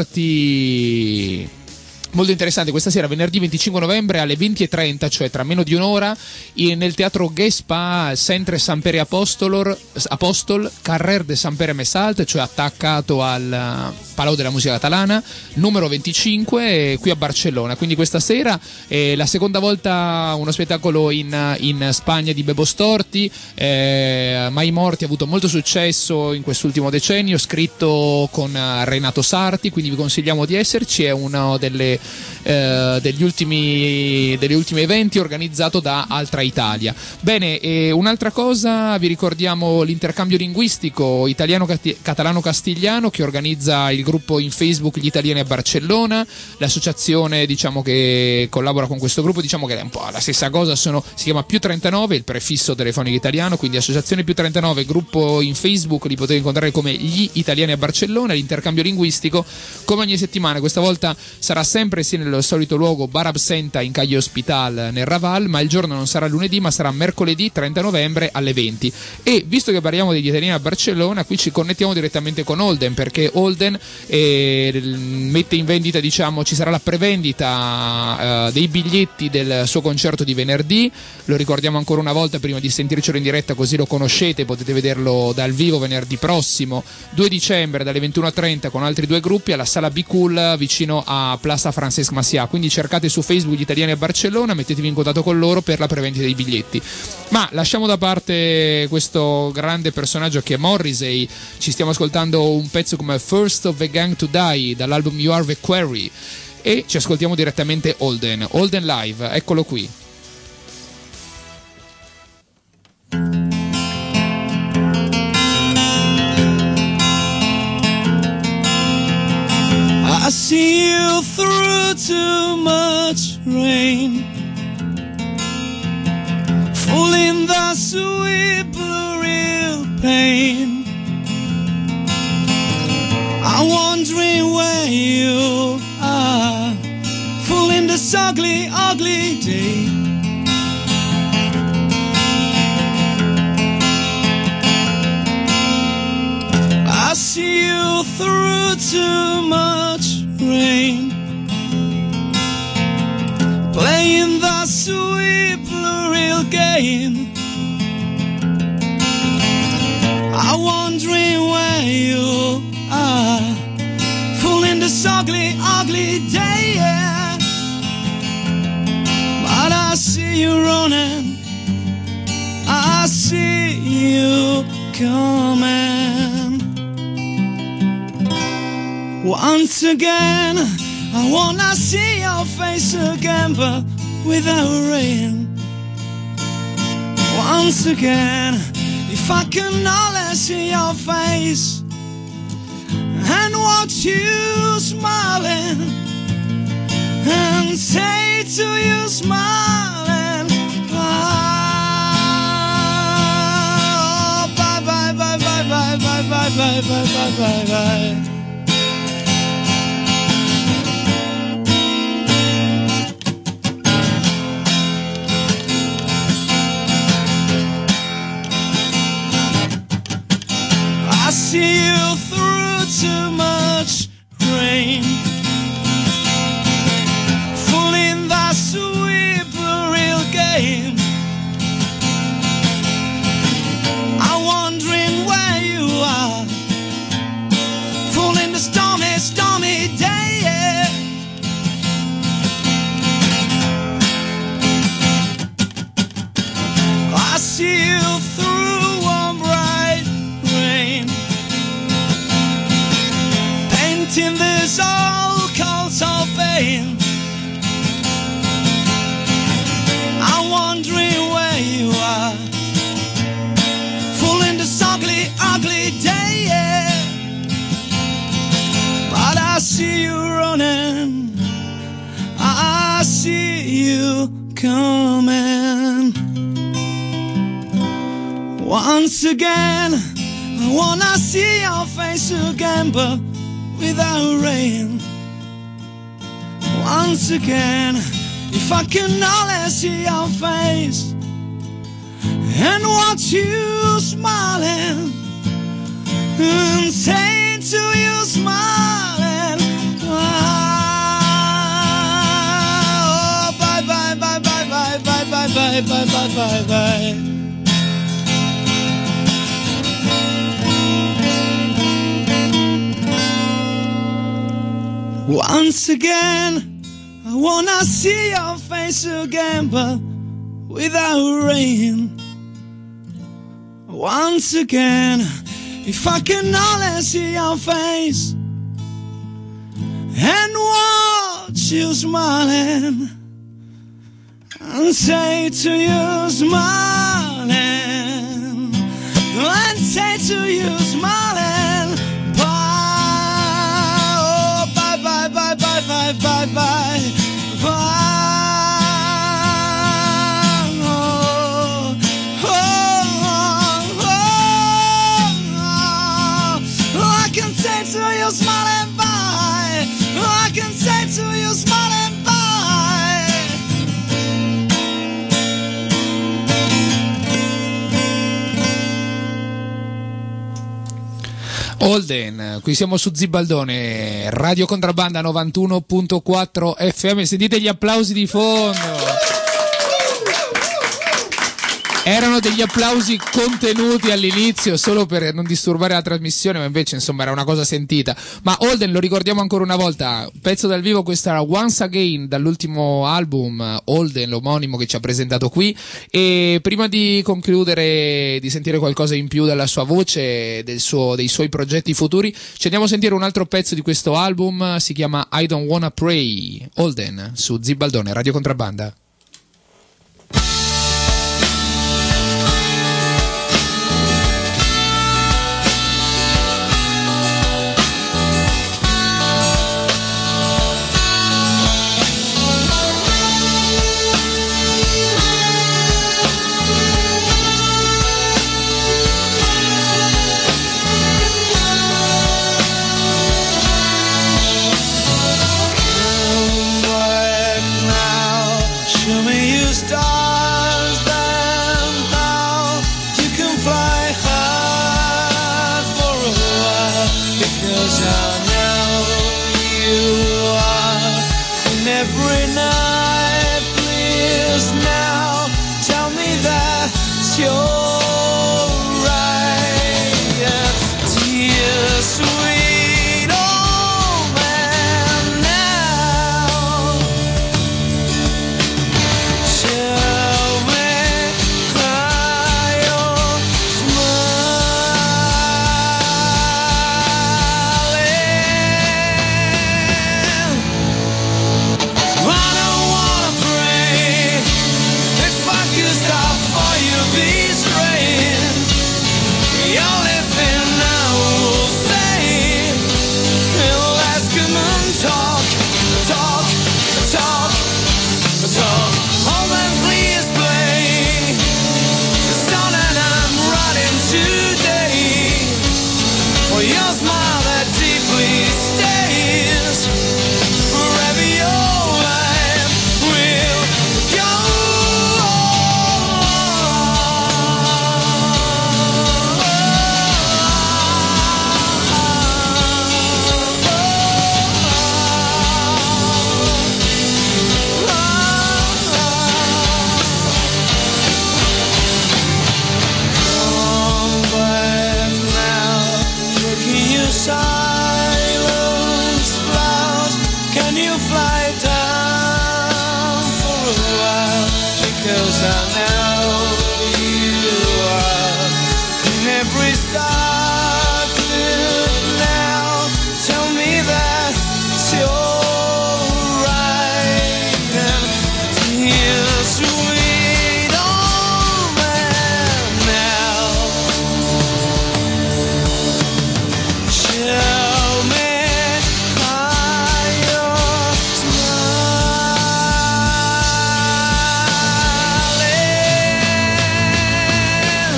Storti. Molto interessante, questa sera venerdì 25 novembre alle 20:30, cioè tra meno di un'ora, nel teatro Gespa, Centre San Pere Apostol, Carrer de San Pere Mesalt, cioè attaccato al Palau della Musica Catalana, numero 25, qui a Barcellona. Quindi questa sera la seconda volta uno spettacolo in Spagna di Bebo Storti. Mai Morti ha avuto molto successo in quest'ultimo decennio, scritto con Renato Sarti, quindi vi consigliamo di esserci. È uno degli ultimi eventi organizzato da Altra Italia. Bene, un'altra cosa, vi ricordiamo l'intercambio linguistico italiano-catalano-castigliano che organizza il gruppo in Facebook Gli Italiani a Barcellona, l'associazione che collabora con questo gruppo, che è un po' la stessa cosa, si chiama più 39, il prefisso telefonico italiano, quindi associazione più 39, gruppo in Facebook, li potete incontrare come Gli Italiani a Barcellona. L'intercambio linguistico come ogni settimana, questa volta sarà sempre sì nel solito luogo Bar Absenta in Calle Hospital nel Raval, ma il giorno non sarà lunedì ma sarà mercoledì 30 novembre alle 20. E visto che parliamo degli italiani a Barcellona, qui ci connettiamo direttamente con Holden, perché Holden mette in vendita, ci sarà la prevendita dei biglietti del suo concerto di venerdì. Lo ricordiamo ancora una volta prima di sentircelo in diretta, così lo conoscete, potete vederlo dal vivo venerdì prossimo 2 dicembre dalle 21:30 con altri 2 gruppi alla Sala Bicul vicino a Plaza Francesc Macià. Quindi cercate su Facebook Gli Italiani a Barcellona, mettetevi in contatto con loro per la prevendita dei biglietti. Ma lasciamo da parte questo grande personaggio che è Morrissey, ci stiamo ascoltando un pezzo come First of the Gang to Die dall'album You Are the Quarry e ci ascoltiamo direttamente Holden live, eccolo qui. I see you through too much rain, full in the sweet blue real pain. I'm wondering where you are, full in this ugly, ugly day. I see you through too much rain, playing the sweet blue real game. I'm wondering where you are. Full in this ugly, ugly day, yeah. But I see you running, I see you coming. Once again, I wanna see your face again, but without rain. Once again, if I can only see your face and watch you smiling and say to you smiling, oh, bye bye bye bye bye bye bye bye bye bye bye bye. I see you through too much rain, full in that sweet real game. I'm wondering where you are, full in the stormy, stormy day, yeah. I see you through one bright rain, in this old cold soul pain. I'm wondering where you are, full in this ugly, ugly day, yeah. But I see you running, I see you coming. Once again, I wanna see your face again, but without rain. Once again, if I can only see your face and watch you smiling and say to you smiling, oh, bye bye bye bye bye bye bye bye bye bye bye bye. Once again, I wanna see your face again, but without rain. Once again, if I can only see your face and watch you smiling and say to you smiling and say to you smiling, bye bye bye bye bye bye bye. Oh, oh, oh, oh. I can say to you smiling bye. I can say to you smiling bye. Holden, qui siamo su Zibaldone, Radio Contrabbanda 91.4 FM, sentite gli applausi di fondo. Erano degli applausi contenuti all'inizio solo per non disturbare la trasmissione, ma invece insomma era una cosa sentita. Ma Holden, lo ricordiamo ancora una volta, pezzo dal vivo, questa era Once Again dall'ultimo album Holden, l'omonimo che ci ha presentato qui. E prima di concludere, di sentire qualcosa in più dalla sua voce, dei suoi progetti futuri, ci andiamo a sentire un altro pezzo di questo album, si chiama I Don't Wanna Pray. Holden su Zibaldone, Radio Contrabbanda. You're right, yeah. Tears sweet. we started now? Tell me that you're right. Dear sweet old man now, tell me how you're smiling.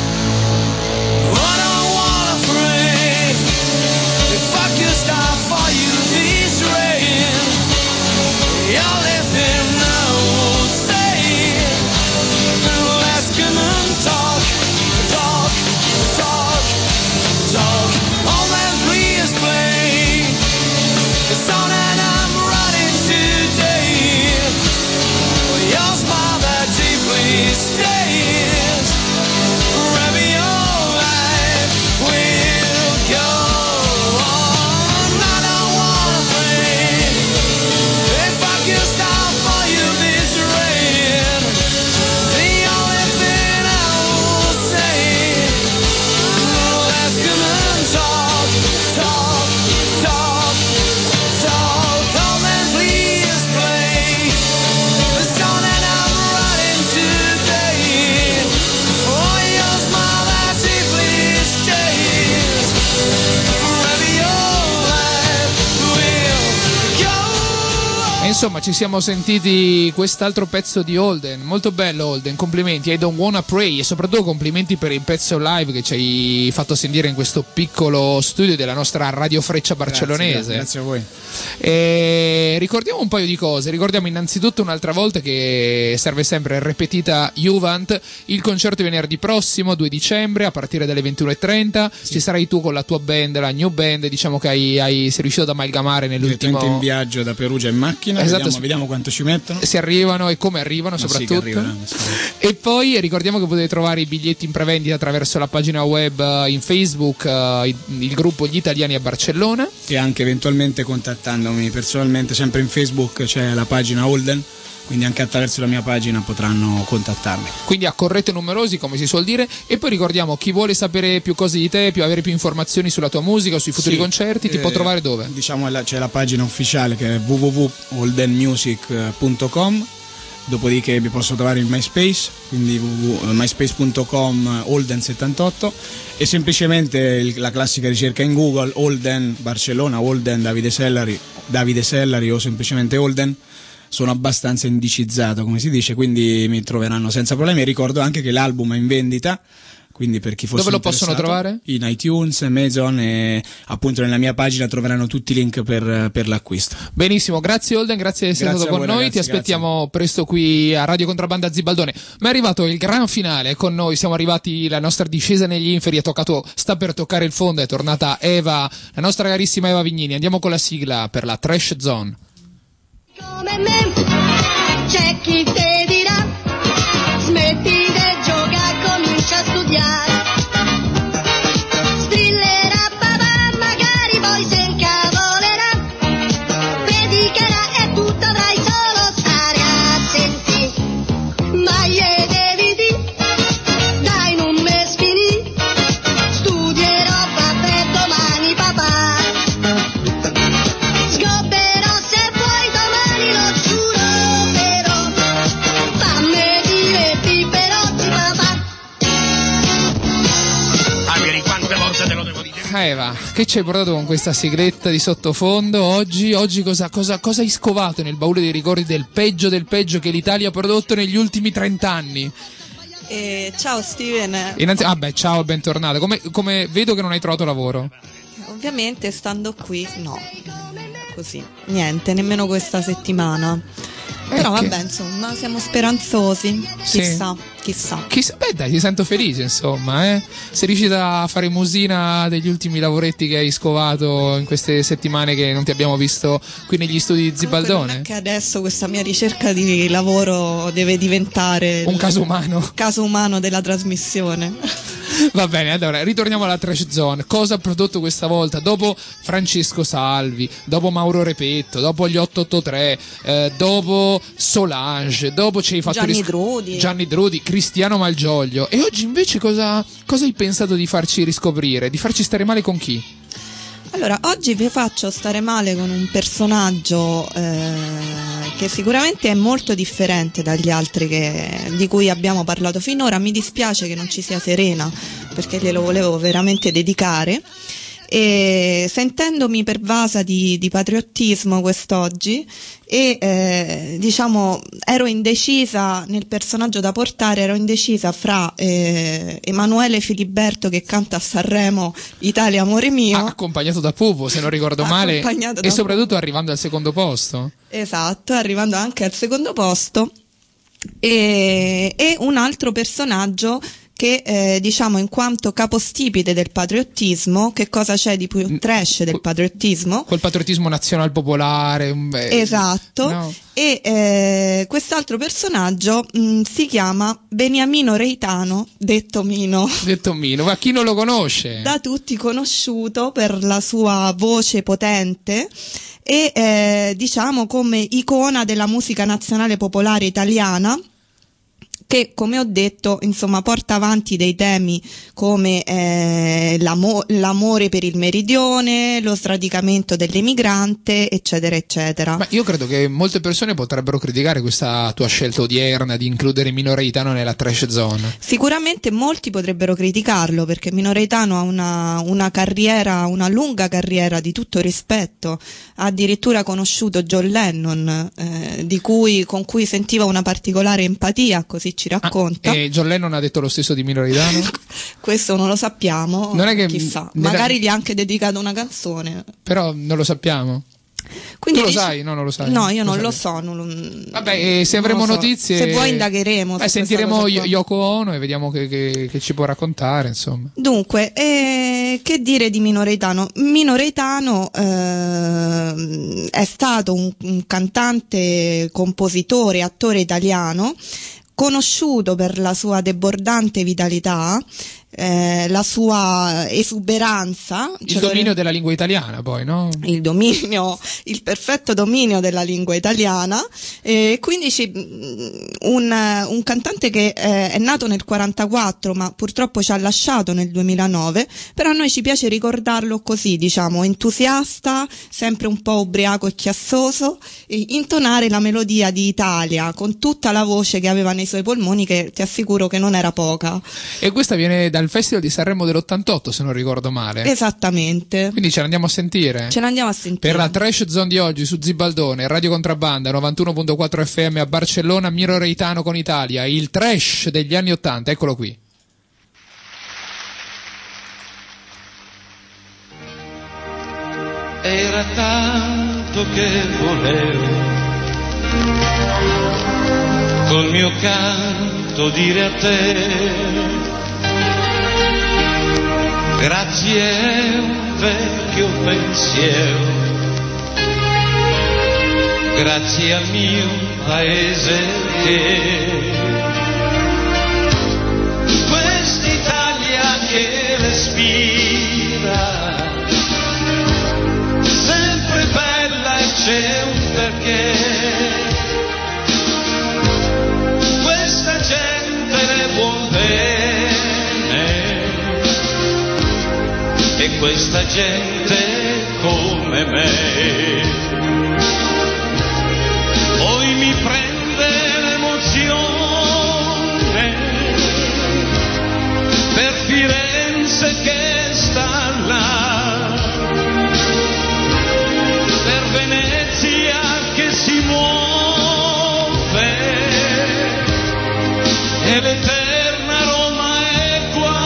What I wanna pray, if I could stop for you this rain, you're living now, say, let's come and talk, talk, talk, talk. Oh man, please play the song that I'm writing today. Your smile that deeply stays, forever your life will go on. I don't wanna pray, if I could stop for you this rain, the only thing I will say, let's come and talk, talk, talk, talk. Oh man, please play the song that I'm writing today. Oh, your smile that deeply stays, forever your life will go. E insomma, ci siamo sentiti quest'altro pezzo di Holden, molto bello Holden, complimenti, I Don't Wanna Pray, e soprattutto complimenti per il pezzo live che ci hai fatto sentire in questo piccolo studio della nostra Radio Freccia barcellonese. Grazie a voi. E ricordiamo un paio di cose. Ricordiamo innanzitutto un'altra volta che serve sempre repetita Juvent, il concerto è venerdì prossimo 2 dicembre a partire dalle 21:30. Ci sarai tu con la tua band, la New Band. Diciamo che sei riuscito ad amalgamare nell'ultimo Direttamente in viaggio da Perugia in macchina. Esatto. Vediamo quanto ci mettono. Se arrivano e come arrivano, Ma sì, soprattutto. che arrivano. E poi ricordiamo che potete trovare i biglietti in prevendita attraverso la pagina web in Facebook, il gruppo Gli Italiani a Barcellona. E anche eventualmente contattandomi personalmente, sempre in Facebook c'è la pagina Holden, quindi anche attraverso la mia pagina potranno contattarmi. Quindi accorrete numerosi, come si suol dire. E poi ricordiamo, chi vuole sapere più cose di te, avere più informazioni sulla tua musica o sui futuri concerti, ti può trovare dove? Diciamo c'è la pagina ufficiale che è www.holdenmusic.com. Dopodiché vi posso trovare in MySpace, quindi myspace.com Holden78, e semplicemente la classica ricerca in Google Holden Barcellona, Holden Davide Sellari o semplicemente Holden. Sono abbastanza indicizzato, come si dice, quindi mi troveranno senza problemi. Ricordo anche che l'album è in vendita, quindi per chi fosse dove lo possono trovare? In iTunes, Amazon, e appunto nella mia pagina troveranno tutti i link per l'acquisto. Benissimo, grazie Holden, grazie di essere stato con noi, ragazzi, ti aspettiamo presto qui a Radio Contrabbanda Zibaldone. Ma è arrivato il gran finale con noi, siamo arrivati, la nostra discesa negli inferi, sta per toccare il fondo, è tornata Eva, la nostra carissima Eva Vignini. Andiamo con la sigla per la Trash Zone. Come me c'è chi te dirà smetti di giocare, comincia a studiare, strillerà papà, magari poi se incavolerà, predicherà e tu dovrai solo stare a sentire, ma gli devi dire dai, non me sfinì, studierò per domani papà, scoprirò se vuoi domani, lo giuro, però fammi divertire per oggi papà. Quante volte te lo devo dire? Eva, che ci hai portato con questa sigletta di sottofondo oggi? Oggi cosa hai scovato nel baule dei ricordi del peggio che l'Italia ha prodotto negli ultimi 30 anni? Ciao Steven. Ciao e bentornato. Come vedo che non hai trovato lavoro? Ovviamente stando qui no, così, niente, nemmeno questa settimana. Però vabbè, insomma, siamo speranzosi. Chissà. Beh dai, ti sento felice, insomma, sei riuscita a fare musina degli ultimi lavoretti che hai scovato in queste settimane che non ti abbiamo visto qui negli studi di Zibaldone? Non è che adesso questa mia ricerca di lavoro deve diventare un caso umano. Caso umano della trasmissione. Va bene, allora ritorniamo alla Trash Zone. Cosa ha prodotto questa volta? Dopo Francesco Salvi, dopo Mauro Repetto, dopo gli 883, dopo Solange, dopo ci hai fatto Gianni Drudi, Cristiano Malgioglio. E oggi invece cosa hai pensato di farci riscoprire? Di farci stare male con chi? Allora, oggi vi faccio stare male con un personaggio che sicuramente è molto differente dagli altri di cui abbiamo parlato finora. Mi dispiace che non ci sia Serena, perché glielo volevo veramente dedicare. E sentendomi pervasa di patriottismo quest'oggi e diciamo ero indecisa nel personaggio da portare, ero indecisa fra Emanuele Filiberto che canta a Sanremo Italia amore mio, accompagnato da Pupo se non ricordo male, e soprattutto arrivando al secondo posto. Esatto, arrivando anche al secondo posto, e un altro personaggio che diciamo in quanto capostipite del patriottismo, che cosa c'è di più trash del patriottismo? Quel patriottismo nazional popolare. Esatto. No. E quest'altro personaggio si chiama Beniamino Reitano, detto Mino. Ma chi non lo conosce? Da tutti conosciuto per la sua voce potente e diciamo come icona della musica nazionale popolare italiana, che come ho detto insomma porta avanti dei temi come l'amore per il meridione, lo sradicamento dell'emigrante, eccetera eccetera. Ma io credo che molte persone potrebbero criticare questa tua scelta odierna di includere Mino Reitano nella Trash Zone. Sicuramente molti potrebbero criticarlo, perché Mino Reitano ha una carriera, una lunga carriera di tutto rispetto, ha addirittura conosciuto John Lennon, con cui sentiva una particolare empatia, così ci racconta. E John Lennon ha detto lo stesso di Mino Reitano? Questo non lo sappiamo, non è che, chissà, magari gli ha anche dedicato una canzone. Però non lo sappiamo. Quindi tu lo sai? No, non lo sai. No, io non lo so. Vabbè, se avremo notizie, se vuoi indagheremo. Sentiremo Yoko Ono e vediamo che ci può raccontare, insomma. Dunque, che dire di Mino Reitano? Mino Reitano è stato un cantante, compositore, attore italiano, conosciuto per la sua debordante vitalità, la sua esuberanza, il dominio della lingua italiana, poi, no? Il perfetto dominio della lingua italiana, quindi un cantante che è nato nel 44 ma purtroppo ci ha lasciato nel 2009, però a noi ci piace ricordarlo così, diciamo, entusiasta, sempre un po' ubriaco e chiassoso, e intonare la melodia di Italia con tutta la voce che aveva nei suoi polmoni, che ti assicuro che non era poca. E questa viene dal Festival di Sanremo dell'88, se non ricordo male. Esattamente. Quindi ce l'andiamo a sentire? Ce l'andiamo a sentire. Per la Trash Zone di oggi su Zibaldone, Radio Contrabbanda, 91.4 FM a Barcellona, Mino Reitano con Italia, il trash degli anni 80, eccolo qui. Era tanto che volevo col mio canto dire a te grazie a un vecchio pensiero, grazie al mio paese che quest'Italia che respira sempre bella e c'è un perché, questa gente ne vuol bene e questa gente come me. Poi mi prende l'emozione per Firenze che sta là, per Venezia che si muove e l'eterna Roma è qua.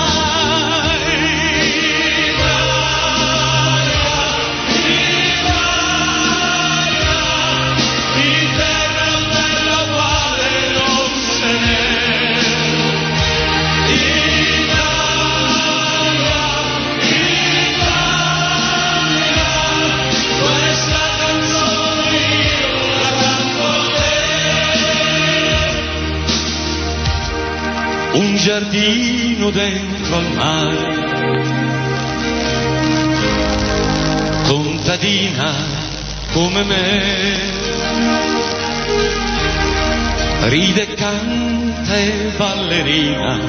sardino dentro al mare, contadina come me, ride, canta e ballerina,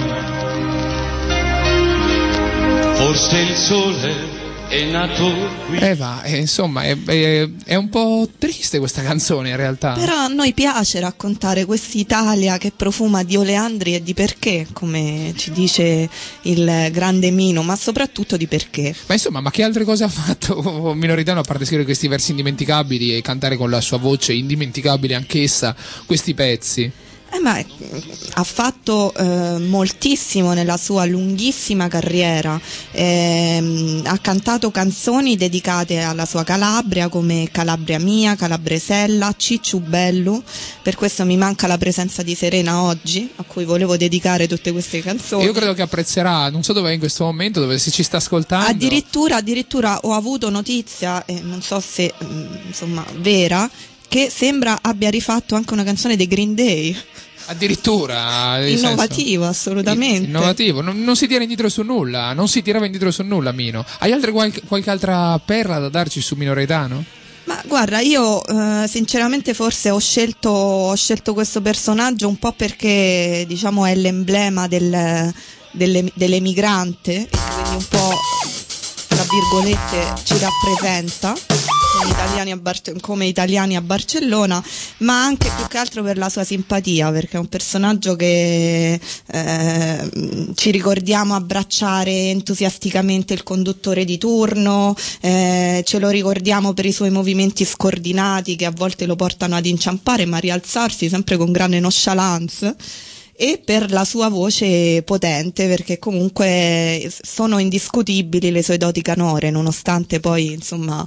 forse il sole è nato qui. Eva, insomma, è un po' triste questa canzone in realtà. Però a noi piace raccontare quest'Italia che profuma di oleandri e di perché, come ci dice il grande Mino, ma soprattutto di perché. Ma insomma, ma che altre cose ha fatto Mino Reitano a parte scrivere questi versi indimenticabili e cantare con la sua voce indimenticabile anch'essa questi pezzi? Ma ha fatto moltissimo nella sua lunghissima carriera, ha cantato canzoni dedicate alla sua Calabria come Calabria mia, Calabresella, Cicciu Bellu, per questo mi manca la presenza di Serena oggi, a cui volevo dedicare tutte queste canzoni. Io credo che apprezzerà, non so dove è in questo momento, dove se ci sta ascoltando. Addirittura ho avuto notizia, non so se insomma vera, che sembra abbia rifatto anche una canzone dei Green Day. Addirittura innovativo, assolutamente innovativo, non si tira indietro su nulla, non si tirava indietro su nulla. Mino, hai qualche altra perla da darci su Mino Reitano? Ma guarda, io sinceramente forse ho scelto questo personaggio un po' perché diciamo è l'emblema dell'emigrante e quindi un po' tra virgolette ci rappresenta come italiani a Barcellona, ma anche più che altro per la sua simpatia, perché è un personaggio che ci ricordiamo abbracciare entusiasticamente il conduttore di turno, ce lo ricordiamo per i suoi movimenti scordinati che a volte lo portano ad inciampare ma a rialzarsi sempre con grande nonchalance, e per la sua voce potente, perché comunque sono indiscutibili le sue doti canore, nonostante poi insomma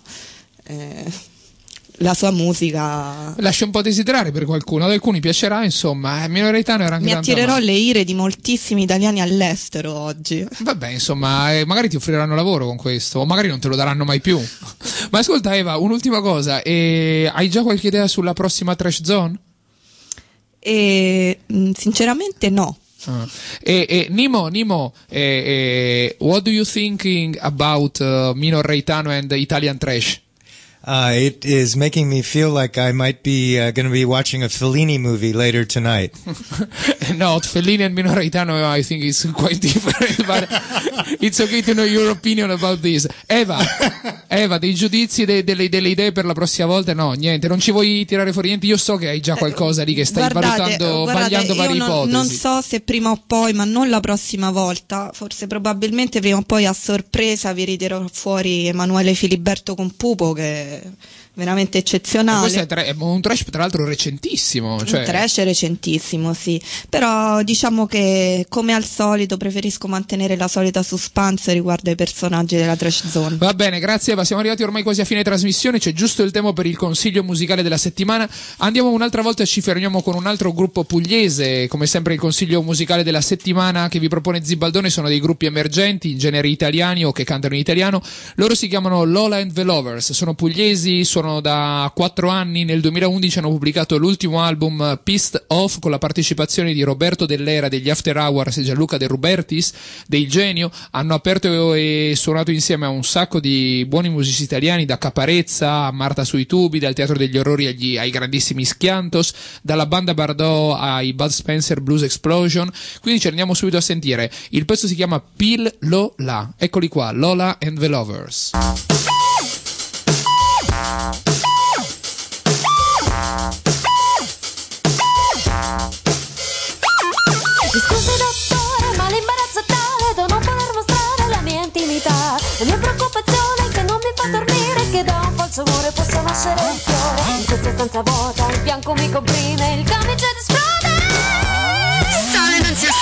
la sua musica lascia un po' desiderare per qualcuno, ad alcuni piacerà, insomma. Mino Reitano era anche mi attirerò le ire di moltissimi italiani all'estero oggi. Vabbè, insomma, magari ti offriranno lavoro con questo, o magari non te lo daranno mai più. Ma ascolta Eva, un'ultima cosa, hai già qualche idea sulla prossima Trash Zone? Sinceramente no. Nimo, what do you thinking about Mino Reitano and the Italian Trash? It is making me feel like I might be going to be watching a Fellini movie later tonight. No, Fellini and Mino Reitano I think is quite different, but it's okay to know your opinion about this. Eva, dei giudizi, delle idee per la prossima volta? No, niente, non ci vuoi tirare fuori niente? Io so che hai già qualcosa lì che stai vagliando varie ipotesi. Non so se prima o poi, ma non la prossima volta, forse probabilmente prima o poi a sorpresa vi ritirerò fuori Emanuele Filiberto con Pupo, che veramente eccezionale. Questo è un trash tra l'altro recentissimo, un trash recentissimo, sì, però diciamo che come al solito preferisco mantenere la solita suspense riguardo ai personaggi della Trash Zone. Va bene, grazie Eva, siamo arrivati ormai quasi a fine trasmissione, c'è giusto il tempo per il consiglio musicale della settimana. Andiamo un'altra volta e ci fermiamo con un altro gruppo pugliese. Come sempre il consiglio musicale della settimana che vi propone Zibaldone sono dei gruppi emergenti in generi italiani o che cantano in italiano. Loro si chiamano Lola and the Lovers, sono pugliesi, sono da 4 anni, nel 2011 hanno pubblicato l'ultimo album Pissed Off con la partecipazione di Roberto Dell'Era degli After Hours e Gianluca De Rubertis dei Genio. Hanno aperto e suonato insieme a un sacco di buoni musici italiani, da Caparezza a Marta sui tubi, dal Teatro degli Orrori ai grandissimi Schiantos, dalla banda Bardot ai Bud Spencer Blues Explosion. Quindi ci andiamo subito a sentire. Il pezzo si chiama Pil Lo La, eccoli qua, Lola and the Lovers. Mi scusi dottore, ma l'imbarazzo è tale da non poter mostrare la mia intimità. La mia preoccupazione è che non mi fa dormire, che da un falso amore possa nascere un fiore. In questa stanza vuota il bianco mi comprime, il camice esplode. Sale non c'è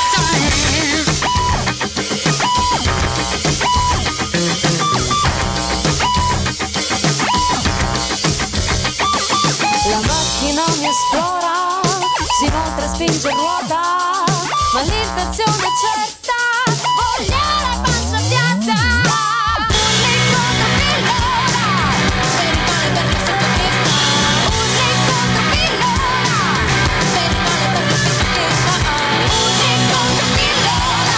La macchina mi esplora, si inoltre spinge e ruota, ma l'intenzione è certa, voglio la pancia piatta. Un incontro pillola, per il male per questo pista. Un incontro pillola, per il male per questo pista. Un incontro pillola,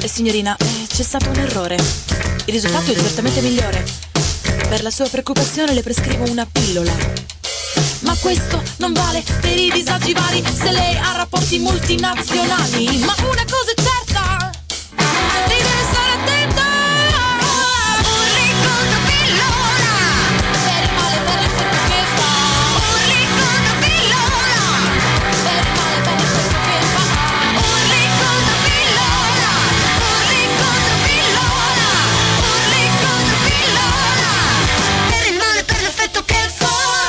signorina, c'è stato un errore. Il risultato è certamente migliore. Per la sua preoccupazione le prescrivo una pillola. Ma questo non vale per i disagi vari se lei ha rapporti multinazionali. Ma una cosa è certa, devi stare attenta. Un ricordo pillola, per il male, per l'effetto che fa. Un ricordo pillola, per il male, per l'effetto che fa. Un ricordo pillola, un ricordo pillola, un ricordo pillola, per il male, per l'effetto che fa.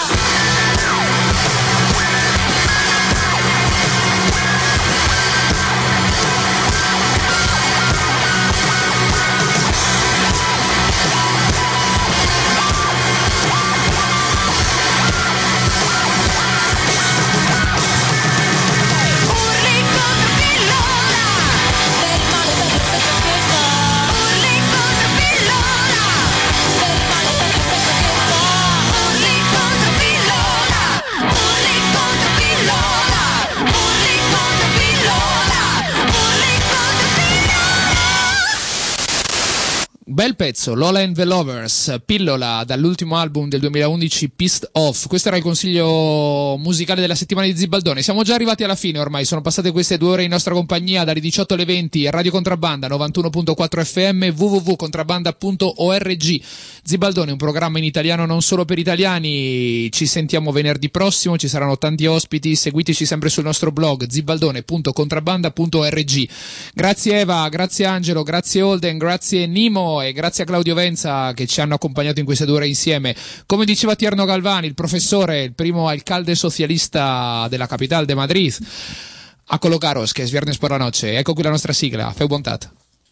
Bel pezzo, Lola and the Lovers, Pillola, dall'ultimo album del 2011, Pissed Off. Questo era il consiglio musicale della settimana di Zibaldone. Siamo già arrivati alla fine ormai, sono passate queste 2 ore in nostra compagnia, dalle 18 alle 20, Radio Contrabbanda, 91.4 FM, www.contrabbanda.org. Zibaldone, un programma in italiano non solo per italiani. Ci sentiamo venerdì prossimo, ci saranno tanti ospiti, seguiteci sempre sul nostro blog zibaldone.contrabbanda.org. Grazie Eva, grazie Angelo, grazie Holden, grazie Nimo e grazie a Claudio Venza che ci hanno accompagnato in queste 2 ore insieme. Come diceva Tierno Galvani, il professore, il primo alcalde socialista della capital de Madrid, a colocaros che es viernes por la noche. Ecco qui la nostra sigla, feu bontat.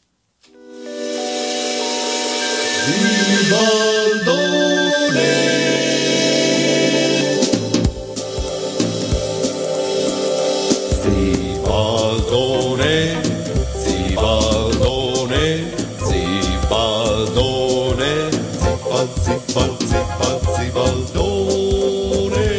Zibaldone, Zibaldone, Zibaldone, Zibaldone.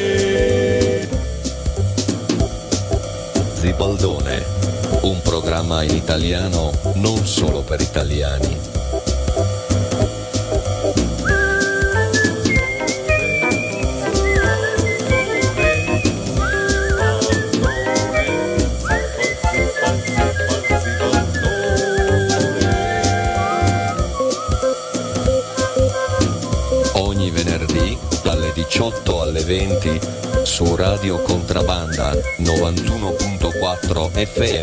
Zibaldone, un programma in italiano non solo per italiani. Ogni venerdì dalle 18 alle 20 su Radio Contrabbanda 91.4 FM.